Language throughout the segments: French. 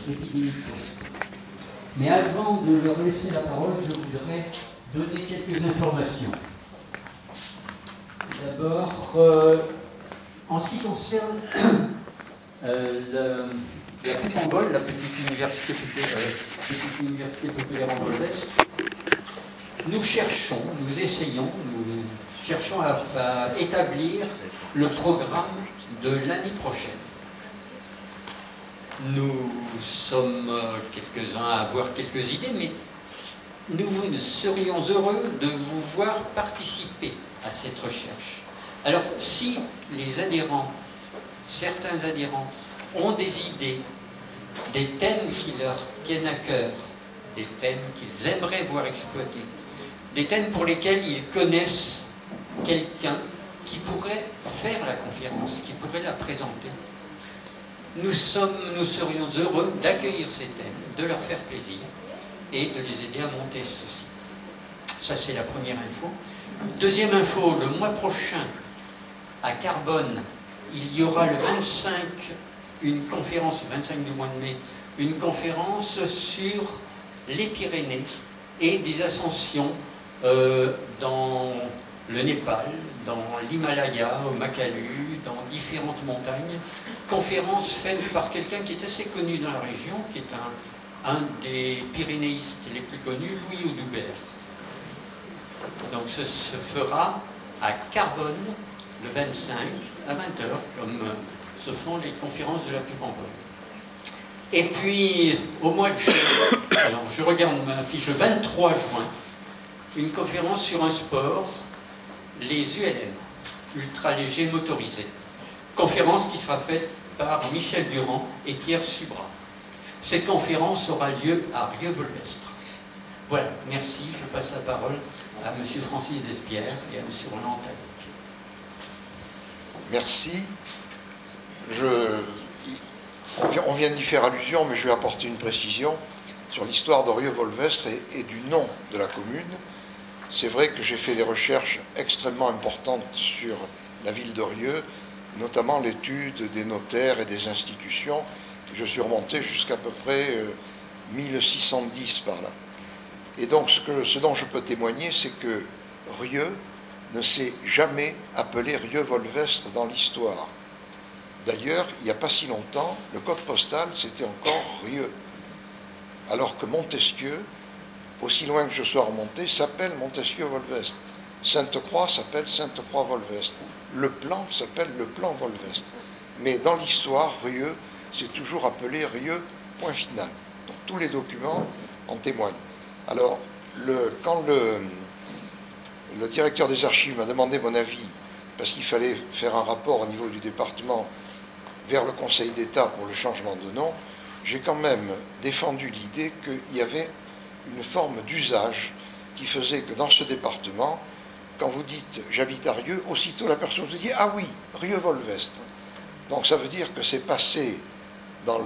petite minute pour ça. Mais avant de leur laisser la parole, je voudrais donner quelques informations. D'abord, en ce qui concerne la coupe en vol, la petite université populaire en Volvès, nous essayons à établir le programme de l'année prochaine. Nous sommes quelques-uns à avoir quelques idées, mais nous serions heureux de vous voir participer à cette recherche. Alors, si les adhérents, certains adhérents, ont des idées, des thèmes qui leur tiennent à cœur, des thèmes qu'ils aimeraient voir exploités, des thèmes pour lesquels ils connaissent quelqu'un qui pourrait faire la conférence, qui pourrait la présenter, nous serions heureux d'accueillir ces thèmes, de leur faire plaisir et de les aider à monter ceci. Ça, c'est la première info. Deuxième info, le mois prochain, à Carbone, il y aura le 25, une conférence, le 25 du mois de mai, une conférence sur les Pyrénées et des ascensions dans le Népal, dans l'Himalaya, au Makalu, dans différentes montagnes. Conférence faite par quelqu'un qui est assez connu dans la région, qui est un des pyrénéistes les plus connus, Louis Audubert. Donc ce se fera à Carbone le 25 à 20h, comme se font les conférences de la Coupe en vol. Et puis au mois de juin, alors je regarde ma fiche, le 23 juin, une conférence sur un sport, les ULM, ultra légers motorisés. Conférence qui sera faite par Michel Durand et Pierre Subra. Cette conférence aura lieu à Rieux-Volvestre. Voilà, merci. Je passe la parole à M. Francis Despierres et à M. Roland Tallec. Merci. On vient d'y faire allusion, mais je vais apporter une précision sur l'histoire de Rieux-Volvestre et du nom de la commune. C'est vrai que j'ai fait des recherches extrêmement importantes sur la ville de Rieux, notamment l'étude des notaires et des institutions. Je suis remonté jusqu'à peu près 1610 par là. Et donc ce dont je peux témoigner, c'est que Rieux ne s'est jamais appelé Rieux-Volvestre dans l'histoire. D'ailleurs, il n'y a pas si longtemps, le code postal, c'était encore Rieux. Alors que Montesquieu, aussi loin que je sois remonté, s'appelle Montesquieu-Volvestre. Sainte-Croix s'appelle Sainte-Croix-Volvestre. Le plan s'appelle le plan Volvestre. Mais dans l'histoire, Rieux, c'est toujours appelé Rieux, point final. Donc tous les documents en témoignent. Alors, quand le directeur des archives m'a demandé mon avis, parce qu'il fallait faire un rapport au niveau du département vers le Conseil d'État pour le changement de nom, j'ai quand même défendu l'idée qu'il y avait une forme d'usage qui faisait que dans ce département, quand vous dites « j'habite à Rieux », aussitôt la personne vous dit « ah oui, Rieux-Volvestre ». Donc ça veut dire que c'est passé dans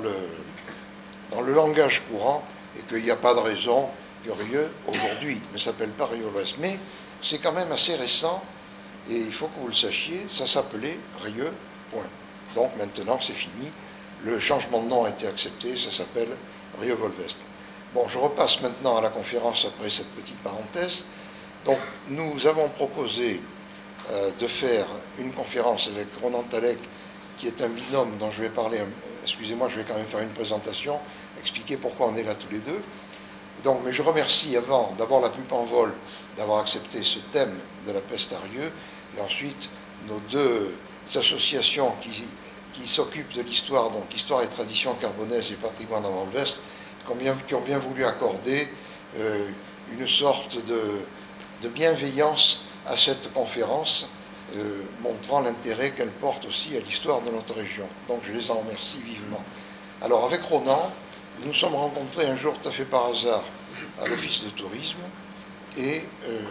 le langage courant et qu'il n'y a pas de raison que Rieux, aujourd'hui, ne s'appelle pas Rieux-Volvestre. Mais c'est quand même assez récent et il faut que vous le sachiez, ça s'appelait Rieux, point. Donc maintenant c'est fini, le changement de nom a été accepté, ça s'appelle Rieux-Volvestre. Bon, je repasse maintenant à la conférence après cette petite parenthèse. Donc, nous avons proposé de faire une conférence avec Ronan Tallec, qui est un binôme dont je vais parler. Excusez-moi, je vais quand même faire une présentation, expliquer pourquoi on est là tous les deux. Donc, mais je remercie d'abord la Pupe en vol d'avoir accepté ce thème de la peste à Rieux, et ensuite nos deux associations qui s'occupent de l'histoire, donc Histoire et Tradition Carbonaises et Patrimoine en Volvestre, qui ont bien voulu accorder une sorte de bienveillance à cette conférence, montrant l'intérêt qu'elle porte aussi à l'histoire de notre région. Donc je les en remercie vivement. Alors avec Ronan, nous nous sommes rencontrés un jour tout à fait par hasard à l'office de tourisme et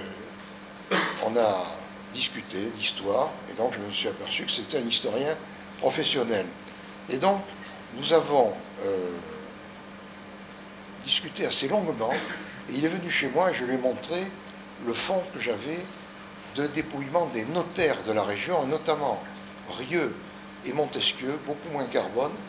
on a discuté d'histoire et donc je me suis aperçu que c'était un historien professionnel. Et donc nous avons discuté assez longuement et il est venu chez moi et je lui ai montré le fonds que j'avais de dépouillement des notaires de la région, et notamment Rieux et Montesquieu, beaucoup moins Carbone,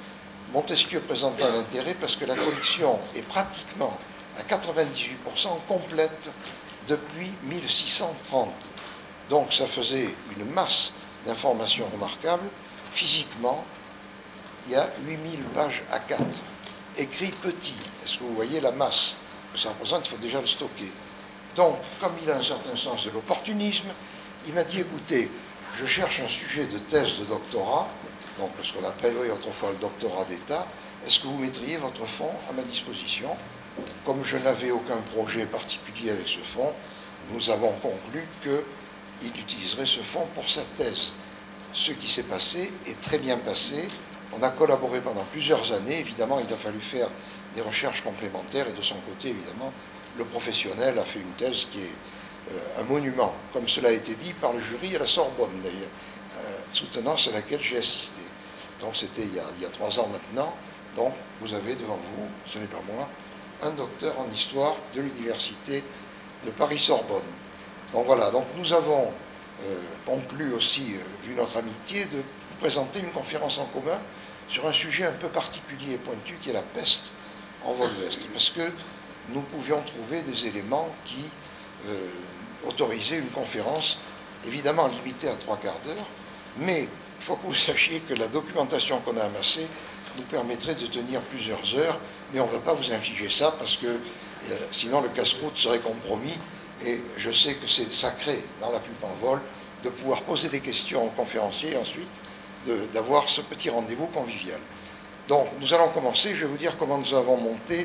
Montesquieu présentant l'intérêt parce que la collection est pratiquement à 98% complète depuis 1630. Donc ça faisait une masse d'informations remarquables. Physiquement, il y a 8000 pages à 4, écrit petit. Est-ce que vous voyez la masse que ça représente? Il faut déjà le stocker. Donc, comme il a un certain sens de l'opportunisme, il m'a dit, écoutez, je cherche un sujet de thèse de doctorat, donc ce qu'on appellerait autrefois le doctorat d'État, est-ce que vous mettriez votre fonds à ma disposition? Comme je n'avais aucun projet particulier avec ce fonds, nous avons conclu qu'il utiliserait ce fonds pour sa thèse. Ce qui s'est passé est très bien passé. On a collaboré pendant plusieurs années. Évidemment, il a fallu faire des recherches complémentaires et de son côté, évidemment, le professionnel a fait une thèse qui est un monument, comme cela a été dit par le jury à la Sorbonne, d'ailleurs, soutenance à laquelle j'ai assisté. Donc c'était il y a 3 ans maintenant. Donc vous avez devant vous, ce n'est pas moi, un docteur en histoire de l'université de Paris-Sorbonne. Donc voilà, donc nous avons conclu aussi, vu notre amitié, de vous présenter une conférence en commun sur un sujet un peu particulier et pointu qui est la peste en Volvestre, parce que nous pouvions trouver des éléments qui autorisaient une conférence évidemment limitée à 3 quarts d'heure, mais il faut que vous sachiez que la documentation qu'on a amassée nous permettrait de tenir plusieurs heures, mais on ne va pas vous infliger ça parce que sinon le casse-croûte serait compromis, et je sais que c'est sacré dans la pub en vol de pouvoir poser des questions aux conférenciers et ensuite d'avoir ce petit rendez-vous convivial. Donc nous allons commencer, je vais vous dire comment nous avons monté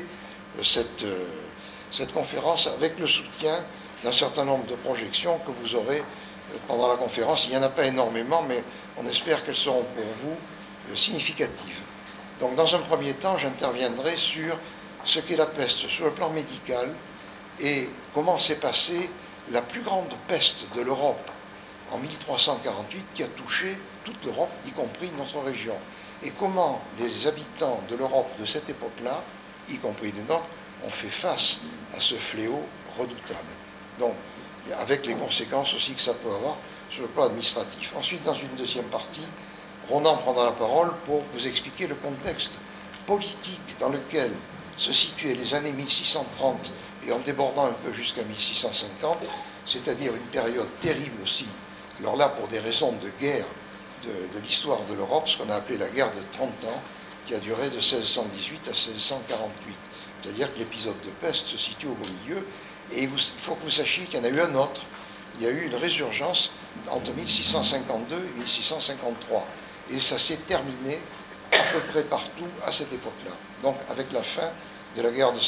cette conférence avec le soutien d'un certain nombre de projections que vous aurez pendant la conférence. Il n'y en a pas énormément, mais on espère qu'elles seront pour vous significatives. Donc dans un premier temps, j'interviendrai sur ce qu'est la peste sur le plan médical et comment s'est passée la plus grande peste de l'Europe en 1348 qui a touché toute l'Europe, y compris notre région. Et comment les habitants de l'Europe de cette époque-là, y compris les nôtres, ont fait face à ce fléau redoutable. Donc, avec les conséquences aussi que ça peut avoir sur le plan administratif. Ensuite, dans une deuxième partie, Ronan prendra la parole pour vous expliquer le contexte politique dans lequel se situaient les années 1630 et en débordant un peu jusqu'à 1650, c'est-à-dire une période terrible aussi, alors là pour des raisons de guerre de l'histoire de l'Europe, ce qu'on a appelé la guerre de 30 ans, qui a duré de 1618 à 1648. C'est-à-dire que l'épisode de peste se situe au beau milieu, et il faut que vous sachiez qu'il y en a eu un autre. Il y a eu une résurgence entre 1652 et 1653, et ça s'est terminé à peu près partout à cette époque-là. Donc avec la fin de la guerre de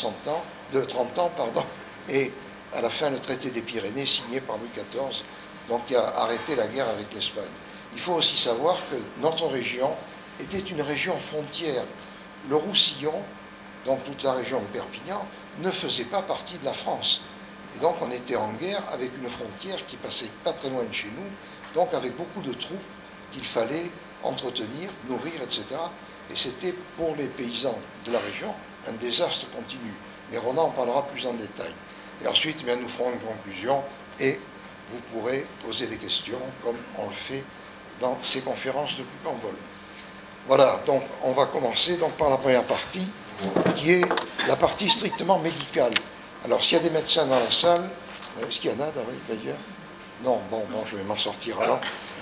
30 ans, et à la fin le traité des Pyrénées signé par Louis XIV, donc qui a arrêté la guerre avec l'Espagne. Il faut aussi savoir que notre région était une région frontière. Le Roussillon, donc toute la région de Perpignan, ne faisait pas partie de la France. Et donc on était en guerre avec une frontière qui passait pas très loin de chez nous, donc avec beaucoup de troupes qu'il fallait entretenir, nourrir, etc. Et c'était pour les paysans de la région un désastre continu. Mais Ronan en parlera plus en détail. Et ensuite, bien, nous ferons une conclusion et vous pourrez poser des questions comme on le fait dans ces conférences de pub en vol. Voilà, donc on va commencer donc, par la première partie, qui est la partie strictement médicale. Alors, s'il y a des médecins dans la salle, est-ce qu'il y en a d'ailleurs? Non, bon, je vais m'en sortir alors.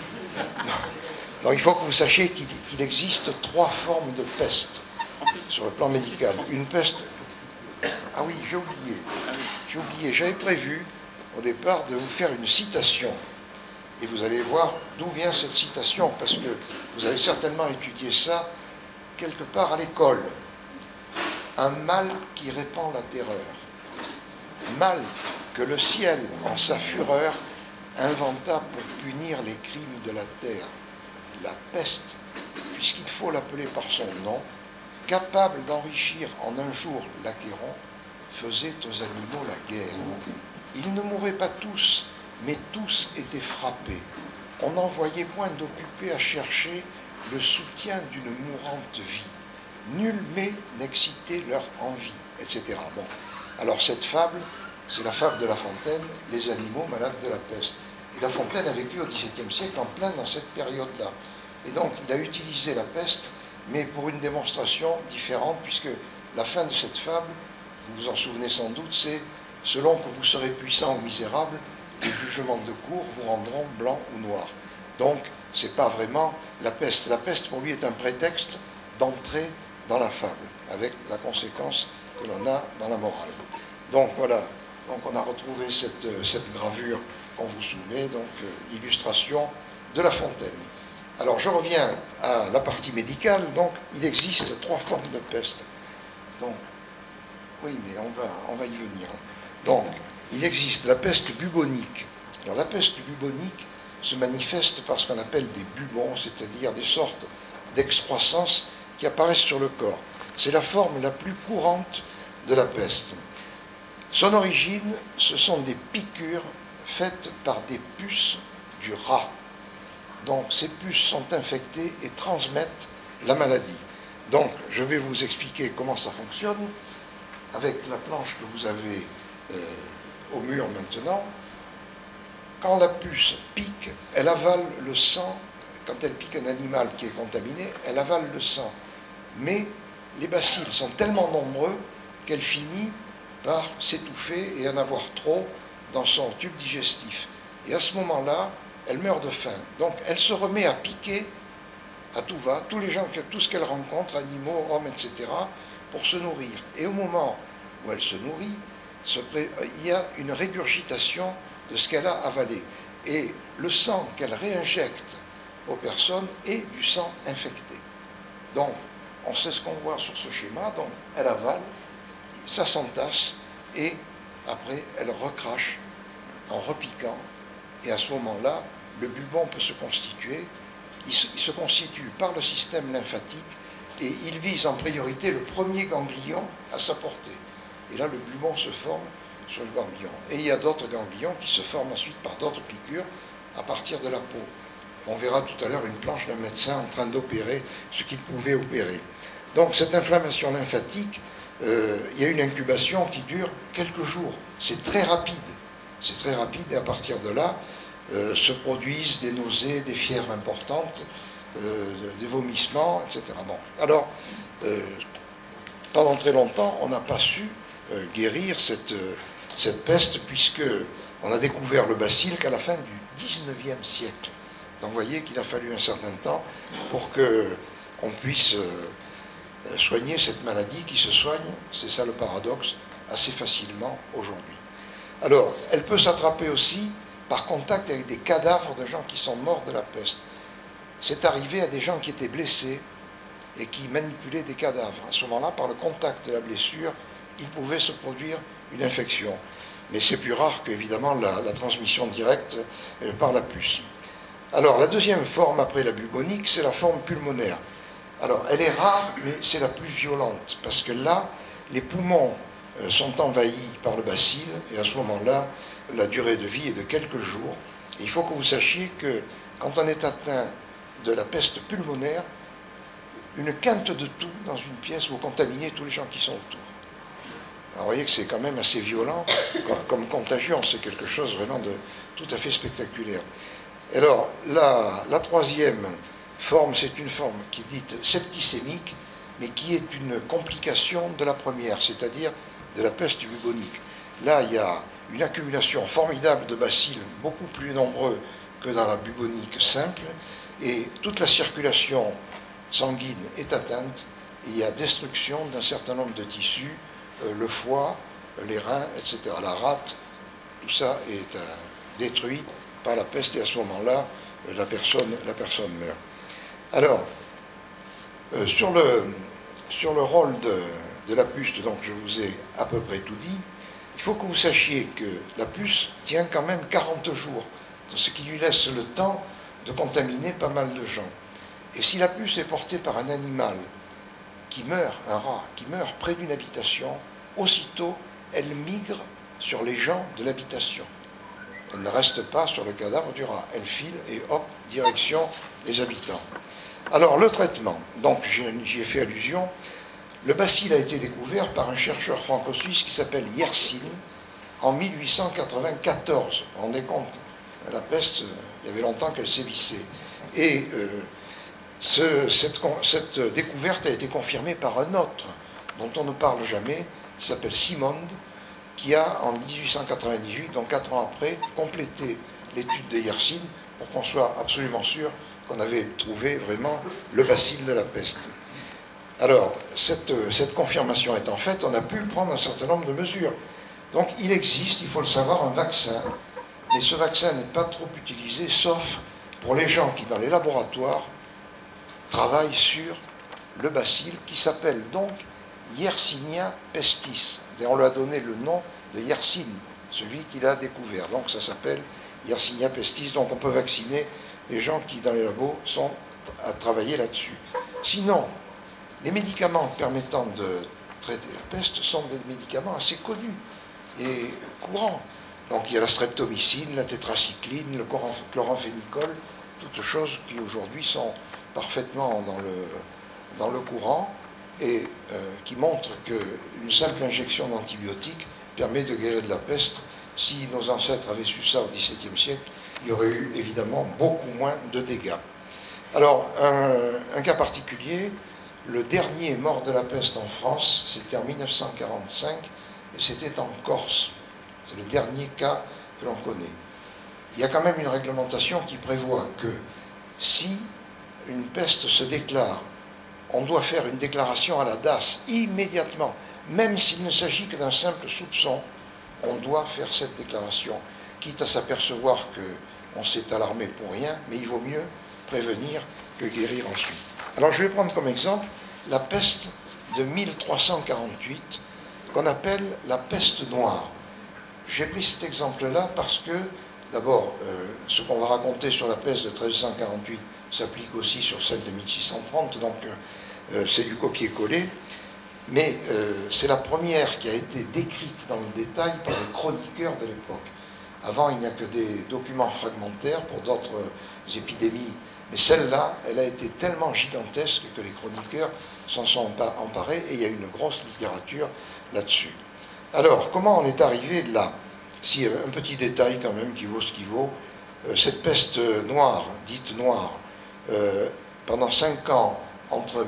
Donc, il faut que vous sachiez qu'il existe 3 formes de peste sur le plan médical. Une peste... Ah oui, j'ai oublié. J'avais prévu au départ de vous faire une citation. Et vous allez voir d'où vient cette citation, parce que vous avez certainement étudié ça quelque part à l'école. Un mal qui répand la terreur. Mal que le ciel, en sa fureur, inventa pour punir les crimes de la terre. La peste, puisqu'il faut l'appeler par son nom, capable d'enrichir en un jour l'Achéron, faisait aux animaux la guerre. Ils ne mouraient pas tous, mais tous étaient frappés. On n'en voyait point d'occupés à chercher le soutien d'une mourante vie. Nul mais n'excitait leur envie, etc. Bon. Alors cette fable, c'est la fable de La Fontaine, les animaux malades de la peste. Et La Fontaine a vécu au XVIIe siècle en plein dans cette période-là. Et donc il a utilisé la peste mais pour une démonstration différente, puisque la fin de cette fable, vous vous en souvenez sans doute, c'est « Selon que vous serez puissant ou misérable, les jugements de cour vous rendront blanc ou noir ». Donc, ce n'est pas vraiment la peste. La peste, pour lui, est un prétexte d'entrer dans la fable, avec la conséquence que l'on a dans la morale. Donc, voilà. Donc, on a retrouvé cette gravure qu'on vous soumet, donc illustration de La Fontaine. Alors, je reviens à la partie médicale. Donc, il existe 3 formes de peste. Donc, oui, mais on va y venir. Donc, il existe la peste bubonique. Alors, la peste bubonique se manifeste par ce qu'on appelle des bubons, c'est-à-dire des sortes d'excroissances qui apparaissent sur le corps. C'est la forme la plus courante de la peste. Son origine, ce sont des piqûres faites par des puces du rat. Donc, ces puces sont infectées et transmettent la maladie. Donc, je vais vous expliquer comment ça fonctionne avec la planche que vous avez au mur maintenant. Quand la puce pique, elle avale le sang. Quand elle pique un animal qui est contaminé, elle avale le sang. Mais les bacilles sont tellement nombreux qu'elle finit par s'étouffer et en avoir trop dans son tube digestif. Et à ce moment-là, elle meurt de faim. Donc elle se remet à piquer à tout va, tous les gens, tout ce qu'elle rencontre, animaux, hommes, etc., pour se nourrir. Et au moment où elle se nourrit, il y a une régurgitation de ce qu'elle a avalé. Et le sang qu'elle réinjecte aux personnes est du sang infecté. Donc, on sait ce qu'on voit sur ce schéma. Donc, elle avale, ça s'entasse, et après, elle recrache en repiquant. Et à ce moment-là, le bubon peut se constituer. Il se constitue par le système lymphatique et il vise en priorité le premier ganglion à sa portée. Et là, le bubon se forme sur le ganglion. Et il y a d'autres ganglions qui se forment ensuite par d'autres piqûres à partir de la peau. On verra tout à l'heure une planche d'un médecin en train d'opérer ce qu'il pouvait opérer. Donc cette inflammation lymphatique, il y a une incubation qui dure quelques jours. C'est très rapide. C'est très rapide et à partir de là, se produisent des nausées, des fièvres importantes, des vomissements, etc. Bon. Alors, pendant très longtemps, on n'a pas su guérir cette peste, puisque on a découvert le bacille qu'à la fin du 19e siècle. Donc vous voyez qu'il a fallu un certain temps pour qu'on puisse soigner cette maladie qui se soigne, c'est ça le paradoxe, assez facilement aujourd'hui. Alors, elle peut s'attraper aussi par contact avec des cadavres de gens qui sont morts de la peste. C'est arrivé à des gens qui étaient blessés et qui manipulaient des cadavres. À ce moment-là, par le contact de la blessure, il pouvait se produire une infection. Mais c'est plus rare qu'évidemment la transmission directe par la puce. Alors, la deuxième forme après la bubonique, c'est la forme pulmonaire. Alors, elle est rare, mais c'est la plus violente, parce que là, les poumons sont envahis par le bacille, et à ce moment-là, la durée de vie est de quelques jours. Et il faut que vous sachiez que quand on est atteint de la peste pulmonaire, une quinte de tout dans une pièce, vous contaminez tous les gens qui sont autour. Alors vous voyez que c'est quand même assez violent comme contagion, c'est quelque chose vraiment de tout à fait spectaculaire. Alors la troisième forme, c'est une forme qui est dite septicémique, mais qui est une complication de la première, c'est-à-dire de la peste bubonique. Là, il y a une accumulation formidable de bacilles, beaucoup plus nombreux que dans la bubonique simple, et toute la circulation sanguine est atteinte, et il y a destruction d'un certain nombre de tissus, le foie, les reins, etc. La rate, tout ça est détruit par la peste, et à ce moment-là, la personne meurt. Alors, sur le rôle de la puce, donc je vous ai à peu près tout dit. Il faut que vous sachiez que la puce tient quand même 40 jours, ce qui lui laisse le temps de contaminer pas mal de gens. Et si la puce est portée par un animal qui meurt, un rat, qui meurt près d'une habitation, aussitôt elle migre sur les gens de l'habitation. Elle ne reste pas sur le cadavre du rat, elle file et hop, direction les habitants. Alors le traitement, donc j'y ai fait allusion. Le bacille a été découvert par un chercheur franco-suisse qui s'appelle Yersin en 1894. Vous vous rendez compte, la peste, il y avait longtemps qu'elle sévissait. Et Cette découverte a été confirmée par un autre, dont on ne parle jamais, qui s'appelle Simond, qui a, en 1898, donc 4 ans après, complété l'étude de Yersin pour qu'on soit absolument sûr qu'on avait trouvé vraiment le bacille de la peste. Alors, cette confirmation étant faite, on a pu prendre un certain nombre de mesures. Donc, il existe, il faut le savoir, un vaccin, mais ce vaccin n'est pas trop utilisé, sauf pour les gens qui, dans les laboratoires, travaillent sur le bacille, qui s'appelle donc Yersinia pestis. Et on lui a donné le nom de Yersin, celui qui l'a découvert. Donc, ça s'appelle Yersinia pestis. Donc, on peut vacciner les gens qui, dans les labos, sont à travailler là-dessus. Sinon, les médicaments permettant de traiter la peste sont des médicaments assez connus et courants. Donc il y a la streptomycine, la tétracycline, le chloramphénicol, toutes choses qui aujourd'hui sont parfaitement dans le courant et qui montrent qu'une simple injection d'antibiotiques permet de guérir de la peste. Si nos ancêtres avaient su ça au XVIIe siècle, il y aurait eu évidemment beaucoup moins de dégâts. Alors, un cas particulier, le dernier mort de la peste en France, c'était en 1945, et c'était en Corse. C'est le dernier cas que l'on connaît. Il y a quand même une réglementation qui prévoit que si une peste se déclare, on doit faire une déclaration à la DAS immédiatement, même s'il ne s'agit que d'un simple soupçon, on doit faire cette déclaration, quitte à s'apercevoir qu'on s'est alarmé pour rien, mais il vaut mieux prévenir que guérir ensuite. Alors je vais prendre comme exemple la peste de 1348, qu'on appelle la peste noire. J'ai pris cet exemple-là parce que, d'abord, ce qu'on va raconter sur la peste de 1348 s'applique aussi sur celle de 1630, donc c'est du copier-coller, mais c'est la première qui a été décrite dans le détail par les chroniqueurs de l'époque. Avant, il n'y a que des documents fragmentaires pour d'autres épidémies, mais celle-là, elle a été tellement gigantesque que les chroniqueurs s'en sont emparés et il y a une grosse littérature là-dessus. Alors, comment on est arrivé de là? Si, un petit détail quand même qui vaut ce qu'il vaut, cette peste noire, dite noire, pendant 5 ans, entre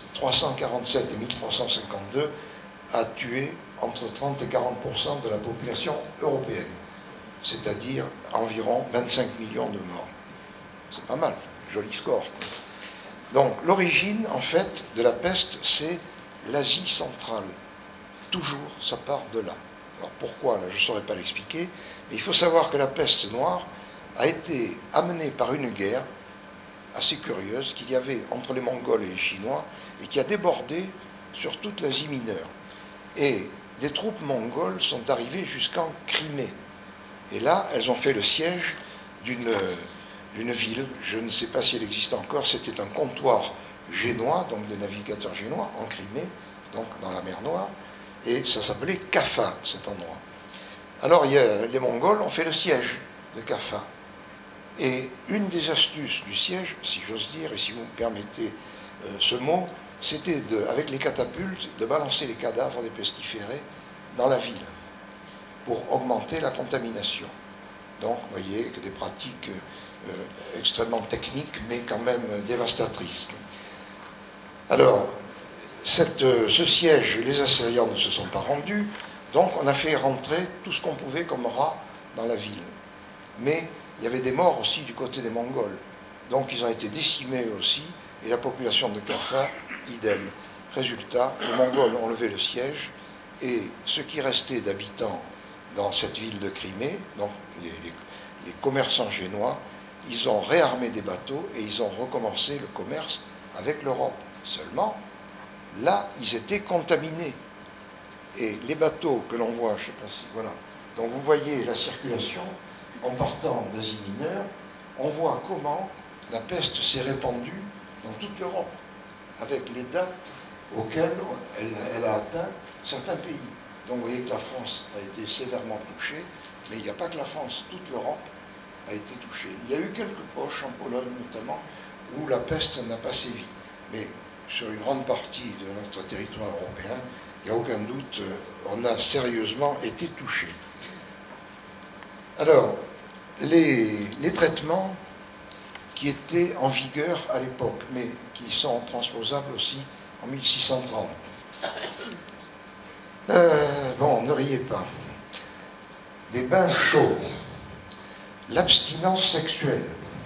1347 et 1352, a tué entre 30 et 40% de la population européenne, c'est-à-dire environ 25 millions de morts. C'est pas mal, joli score. Donc, l'origine, en fait, de la peste, c'est l'Asie centrale. Toujours, ça part de là. Alors, pourquoi, là, je ne saurais pas l'expliquer, mais il faut savoir que la peste noire a été amenée par une guerre assez curieuse qu'il y avait entre les Mongols et les Chinois et qui a débordé sur toute l'Asie mineure. Et des troupes mongoles sont arrivées jusqu'en Crimée. Et là, elles ont fait le siège d'une ville, je ne sais pas si elle existe encore, c'était un comptoir génois, donc des navigateurs génois, en Crimée, donc dans la mer Noire, et ça s'appelait Kaffa, cet endroit. Alors les Mongols ont fait le siège de Kaffa. Et une des astuces du siège, si j'ose dire, et si vous me permettez ce mot, c'était, avec les catapultes, de balancer les cadavres des pestiférés dans la ville, pour augmenter la contamination. Donc, vous voyez que des pratiques extrêmement techniques, mais quand même dévastatrices. Alors, ce siège, les assyriens ne se sont pas rendus, donc on a fait rentrer tout ce qu'on pouvait comme rats dans la ville. Mais il y avait des morts aussi du côté des Mongols. Donc ils ont été décimés aussi, et la population de Kaffa, idem. Résultat, les Mongols ont levé le siège, et ce qui restait d'habitants dans cette ville de Crimée, donc les commerçants génois, ils ont réarmé des bateaux et ils ont recommencé le commerce avec l'Europe. Seulement, là, ils étaient contaminés. Et les bateaux que l'on voit, je ne sais pas si, voilà, donc vous voyez la circulation en partant d'Asie mineure, on voit comment la peste s'est répandue dans toute l'Europe, avec les dates auxquelles elle a atteint certains pays. Donc vous voyez que la France a été sévèrement touchée, mais il n'y a pas que la France, toute l'Europe a été touchée. Il y a eu quelques poches, en Pologne notamment, où la peste n'a pas sévi. Mais sur une grande partie de notre territoire européen, il n'y a aucun doute, on a sérieusement été touché. Alors, les traitements qui étaient en vigueur à l'époque, mais qui sont transposables aussi en 1630. Bon, ne riez pas. Des bains chauds, l'abstinence sexuelle,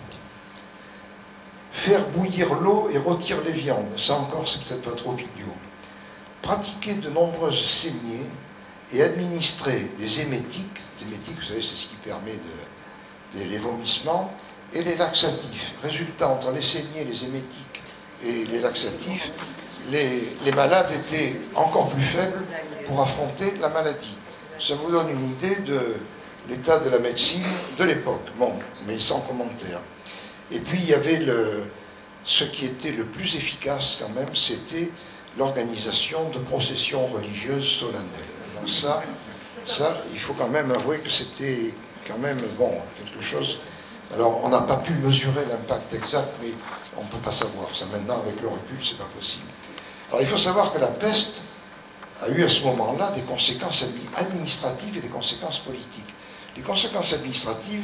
faire bouillir l'eau et rôtir les viandes, ça encore c'est peut-être pas trop idiot, pratiquer de nombreuses saignées et administrer des émétiques, vous savez c'est ce qui permet les vomissements, et les laxatifs. Résultat, entre les saignées, les émétiques et les laxatifs, les malades étaient encore plus faibles pour affronter la maladie. Ça vous donne une idée de l'état de la médecine de l'époque. Bon, mais sans commentaire. Et puis il y avait ce qui était le plus efficace quand même, c'était l'organisation de processions religieuses solennelles. Alors ça, il faut quand même avouer que c'était quand même, bon, quelque chose... Alors, on n'a pas pu mesurer l'impact exact, mais on ne peut pas savoir. Ça, maintenant, avec le recul, c'est pas possible. Alors, il faut savoir que la peste a eu à ce moment-là des conséquences administratives et des conséquences politiques. Les conséquences administratives,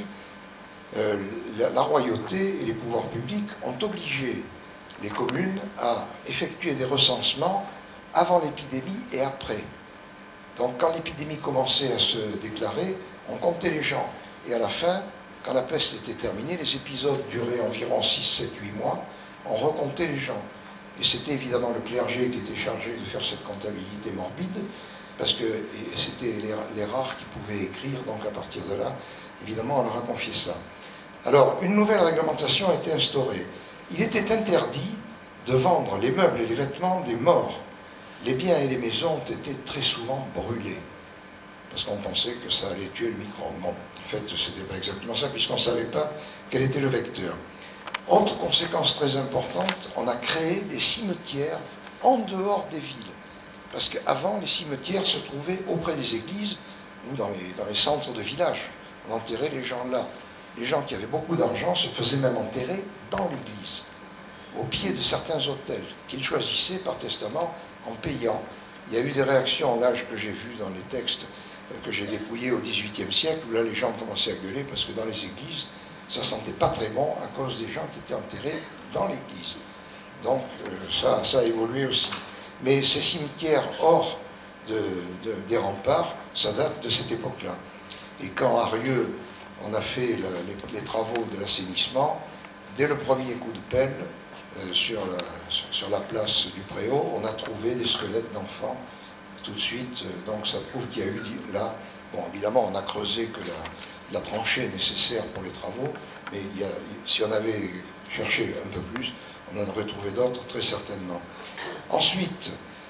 la royauté et les pouvoirs publics ont obligé les communes à effectuer des recensements avant l'épidémie et après. Donc, quand l'épidémie commençait à se déclarer, on comptait les gens. Et à la fin, quand la peste était terminée, les épisodes duraient environ 6, 7, 8 mois, on recomptait les gens. Et c'était évidemment le clergé qui était chargé de faire cette comptabilité morbide, parce que c'était les rares qui pouvaient écrire, donc à partir de là, évidemment, on leur a confié ça. Alors, une nouvelle réglementation a été instaurée. Il était interdit de vendre les meubles et les vêtements des morts. Les biens et les maisons ont été très souvent brûlés, parce qu'on pensait que ça allait tuer le microbe. Bon, en fait, ce n'était pas exactement ça, puisqu'on ne savait pas quel était le vecteur. Autre conséquence très importante, on a créé des cimetières en dehors des villes. Parce qu'avant, les cimetières se trouvaient auprès des églises ou dans les centres de village. On enterrait les gens là. Les gens qui avaient beaucoup d'argent se faisaient même enterrer dans l'église, au pied de certains autels, qu'ils choisissaient par testament en payant. Il y a eu des réactions, là, que j'ai vues dans les textes que j'ai dépouillés au XVIIIe siècle, où là, les gens commençaient à gueuler, parce que dans les églises, ça sentait pas très bon à cause des gens qui étaient enterrés dans l'église. Donc, ça a évolué aussi. Mais ces cimetières hors des remparts, ça date de cette époque-là. Et quand à Rieux, on a fait les travaux de l'assainissement, dès le premier coup de pelle, sur la place du Préau, on a trouvé des squelettes d'enfants tout de suite. Donc ça prouve qu'il y a eu là, bon évidemment on a creusé que la tranchée nécessaire pour les travaux, mais si on avait cherché un peu plus, on en aurait trouvé d'autres très certainement. Ensuite,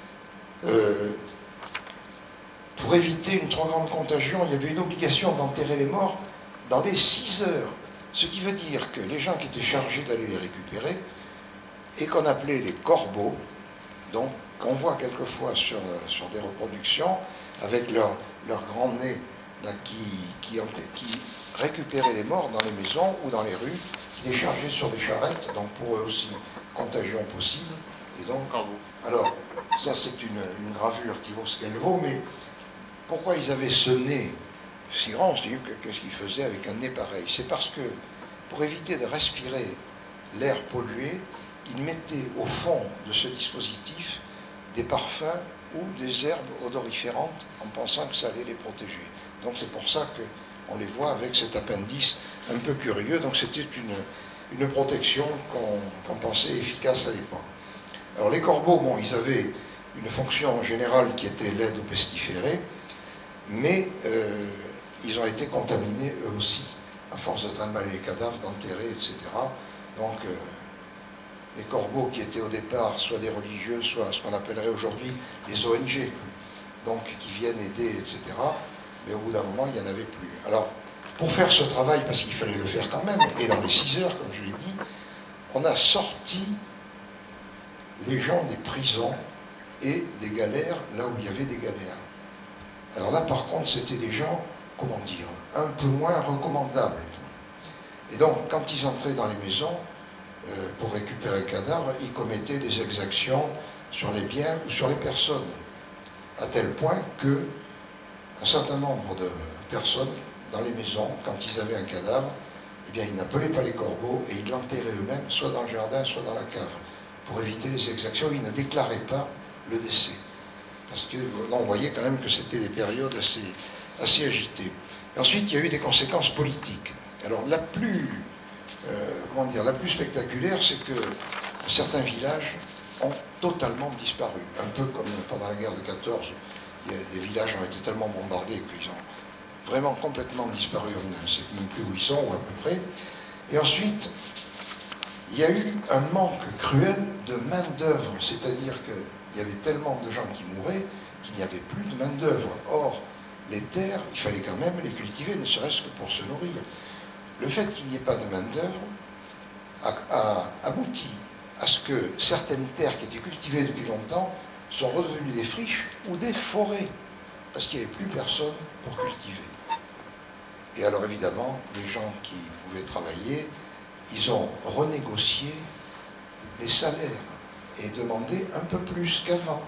pour éviter une trop grande contagion, il y avait une obligation d'enterrer les morts dans les 6 heures. Ce qui veut dire que les gens qui étaient chargés d'aller les récupérer, et qu'on appelait les corbeaux, donc qu'on voit quelquefois sur des reproductions, avec leur grand nez là, qui récupéraient les morts dans les maisons ou dans les rues, qui les chargeaient sur des charrettes, donc pour eux aussi, contagion possible. Et donc, alors, ça c'est une gravure qui vaut ce qu'elle vaut, mais pourquoi ils avaient ce nez si grand? On se dit, qu'est-ce qu'ils faisaient avec un nez pareil? C'est parce que, pour éviter de respirer l'air pollué, ils mettaient au fond de ce dispositif des parfums ou des herbes odoriférantes en pensant que ça allait les protéger. Donc c'est pour ça qu'on les voit avec cet appendice un peu curieux. Donc c'était une protection qu'on pensait efficace à l'époque. Alors les corbeaux, bon, ils avaient une fonction générale qui était l'aide aux pestiférés, mais ils ont été contaminés eux aussi, à force de trimballer les cadavres, d'enterrer, etc. Donc les corbeaux qui étaient au départ soit des religieux, soit ce qu'on appellerait aujourd'hui les ONG, donc qui viennent aider, etc. Mais au bout d'un moment, il n'y en avait plus. Alors, pour faire ce travail, parce qu'il fallait le faire quand même, et dans les 6 heures, comme je l'ai dit, on a sorti les gens des prisons et des galères, là où il y avait des galères. Alors là, par contre, c'était des gens, comment dire, un peu moins recommandables. Et donc, quand ils entraient dans les maisons, pour récupérer le cadavre, ils commettaient des exactions sur les biens ou sur les personnes, à tel point que un certain nombre de personnes dans les maisons, quand ils avaient un cadavre, eh bien, ils n'appelaient pas les corbeaux et ils l'enterraient eux-mêmes, soit dans le jardin, soit dans la cave, pour éviter les exactions. Ils ne déclaraient pas le décès. Parce que là, on voyait quand même que c'était des périodes assez agitées. Et ensuite, il y a eu des conséquences politiques. Alors, la plus spectaculaire, c'est que certains villages ont totalement disparu. Un peu comme pendant la guerre de 14, des villages ont été tellement bombardés qu'ils ont vraiment complètement disparu. On ne sait même plus où ils sont, ou à peu près. Et ensuite, il y a eu un manque cruel de main-d'œuvre, c'est-à-dire qu'il y avait tellement de gens qui mouraient qu'il n'y avait plus de main-d'œuvre. Or, les terres, il fallait quand même les cultiver, ne serait-ce que pour se nourrir. Le fait qu'il n'y ait pas de main-d'œuvre a abouti à ce que certaines terres qui étaient cultivées depuis longtemps sont redevenues des friches ou des forêts, parce qu'il n'y avait plus personne pour cultiver. Et alors évidemment, les gens qui pouvaient travailler, ils ont renégocié les salaires et demandé un peu plus qu'avant.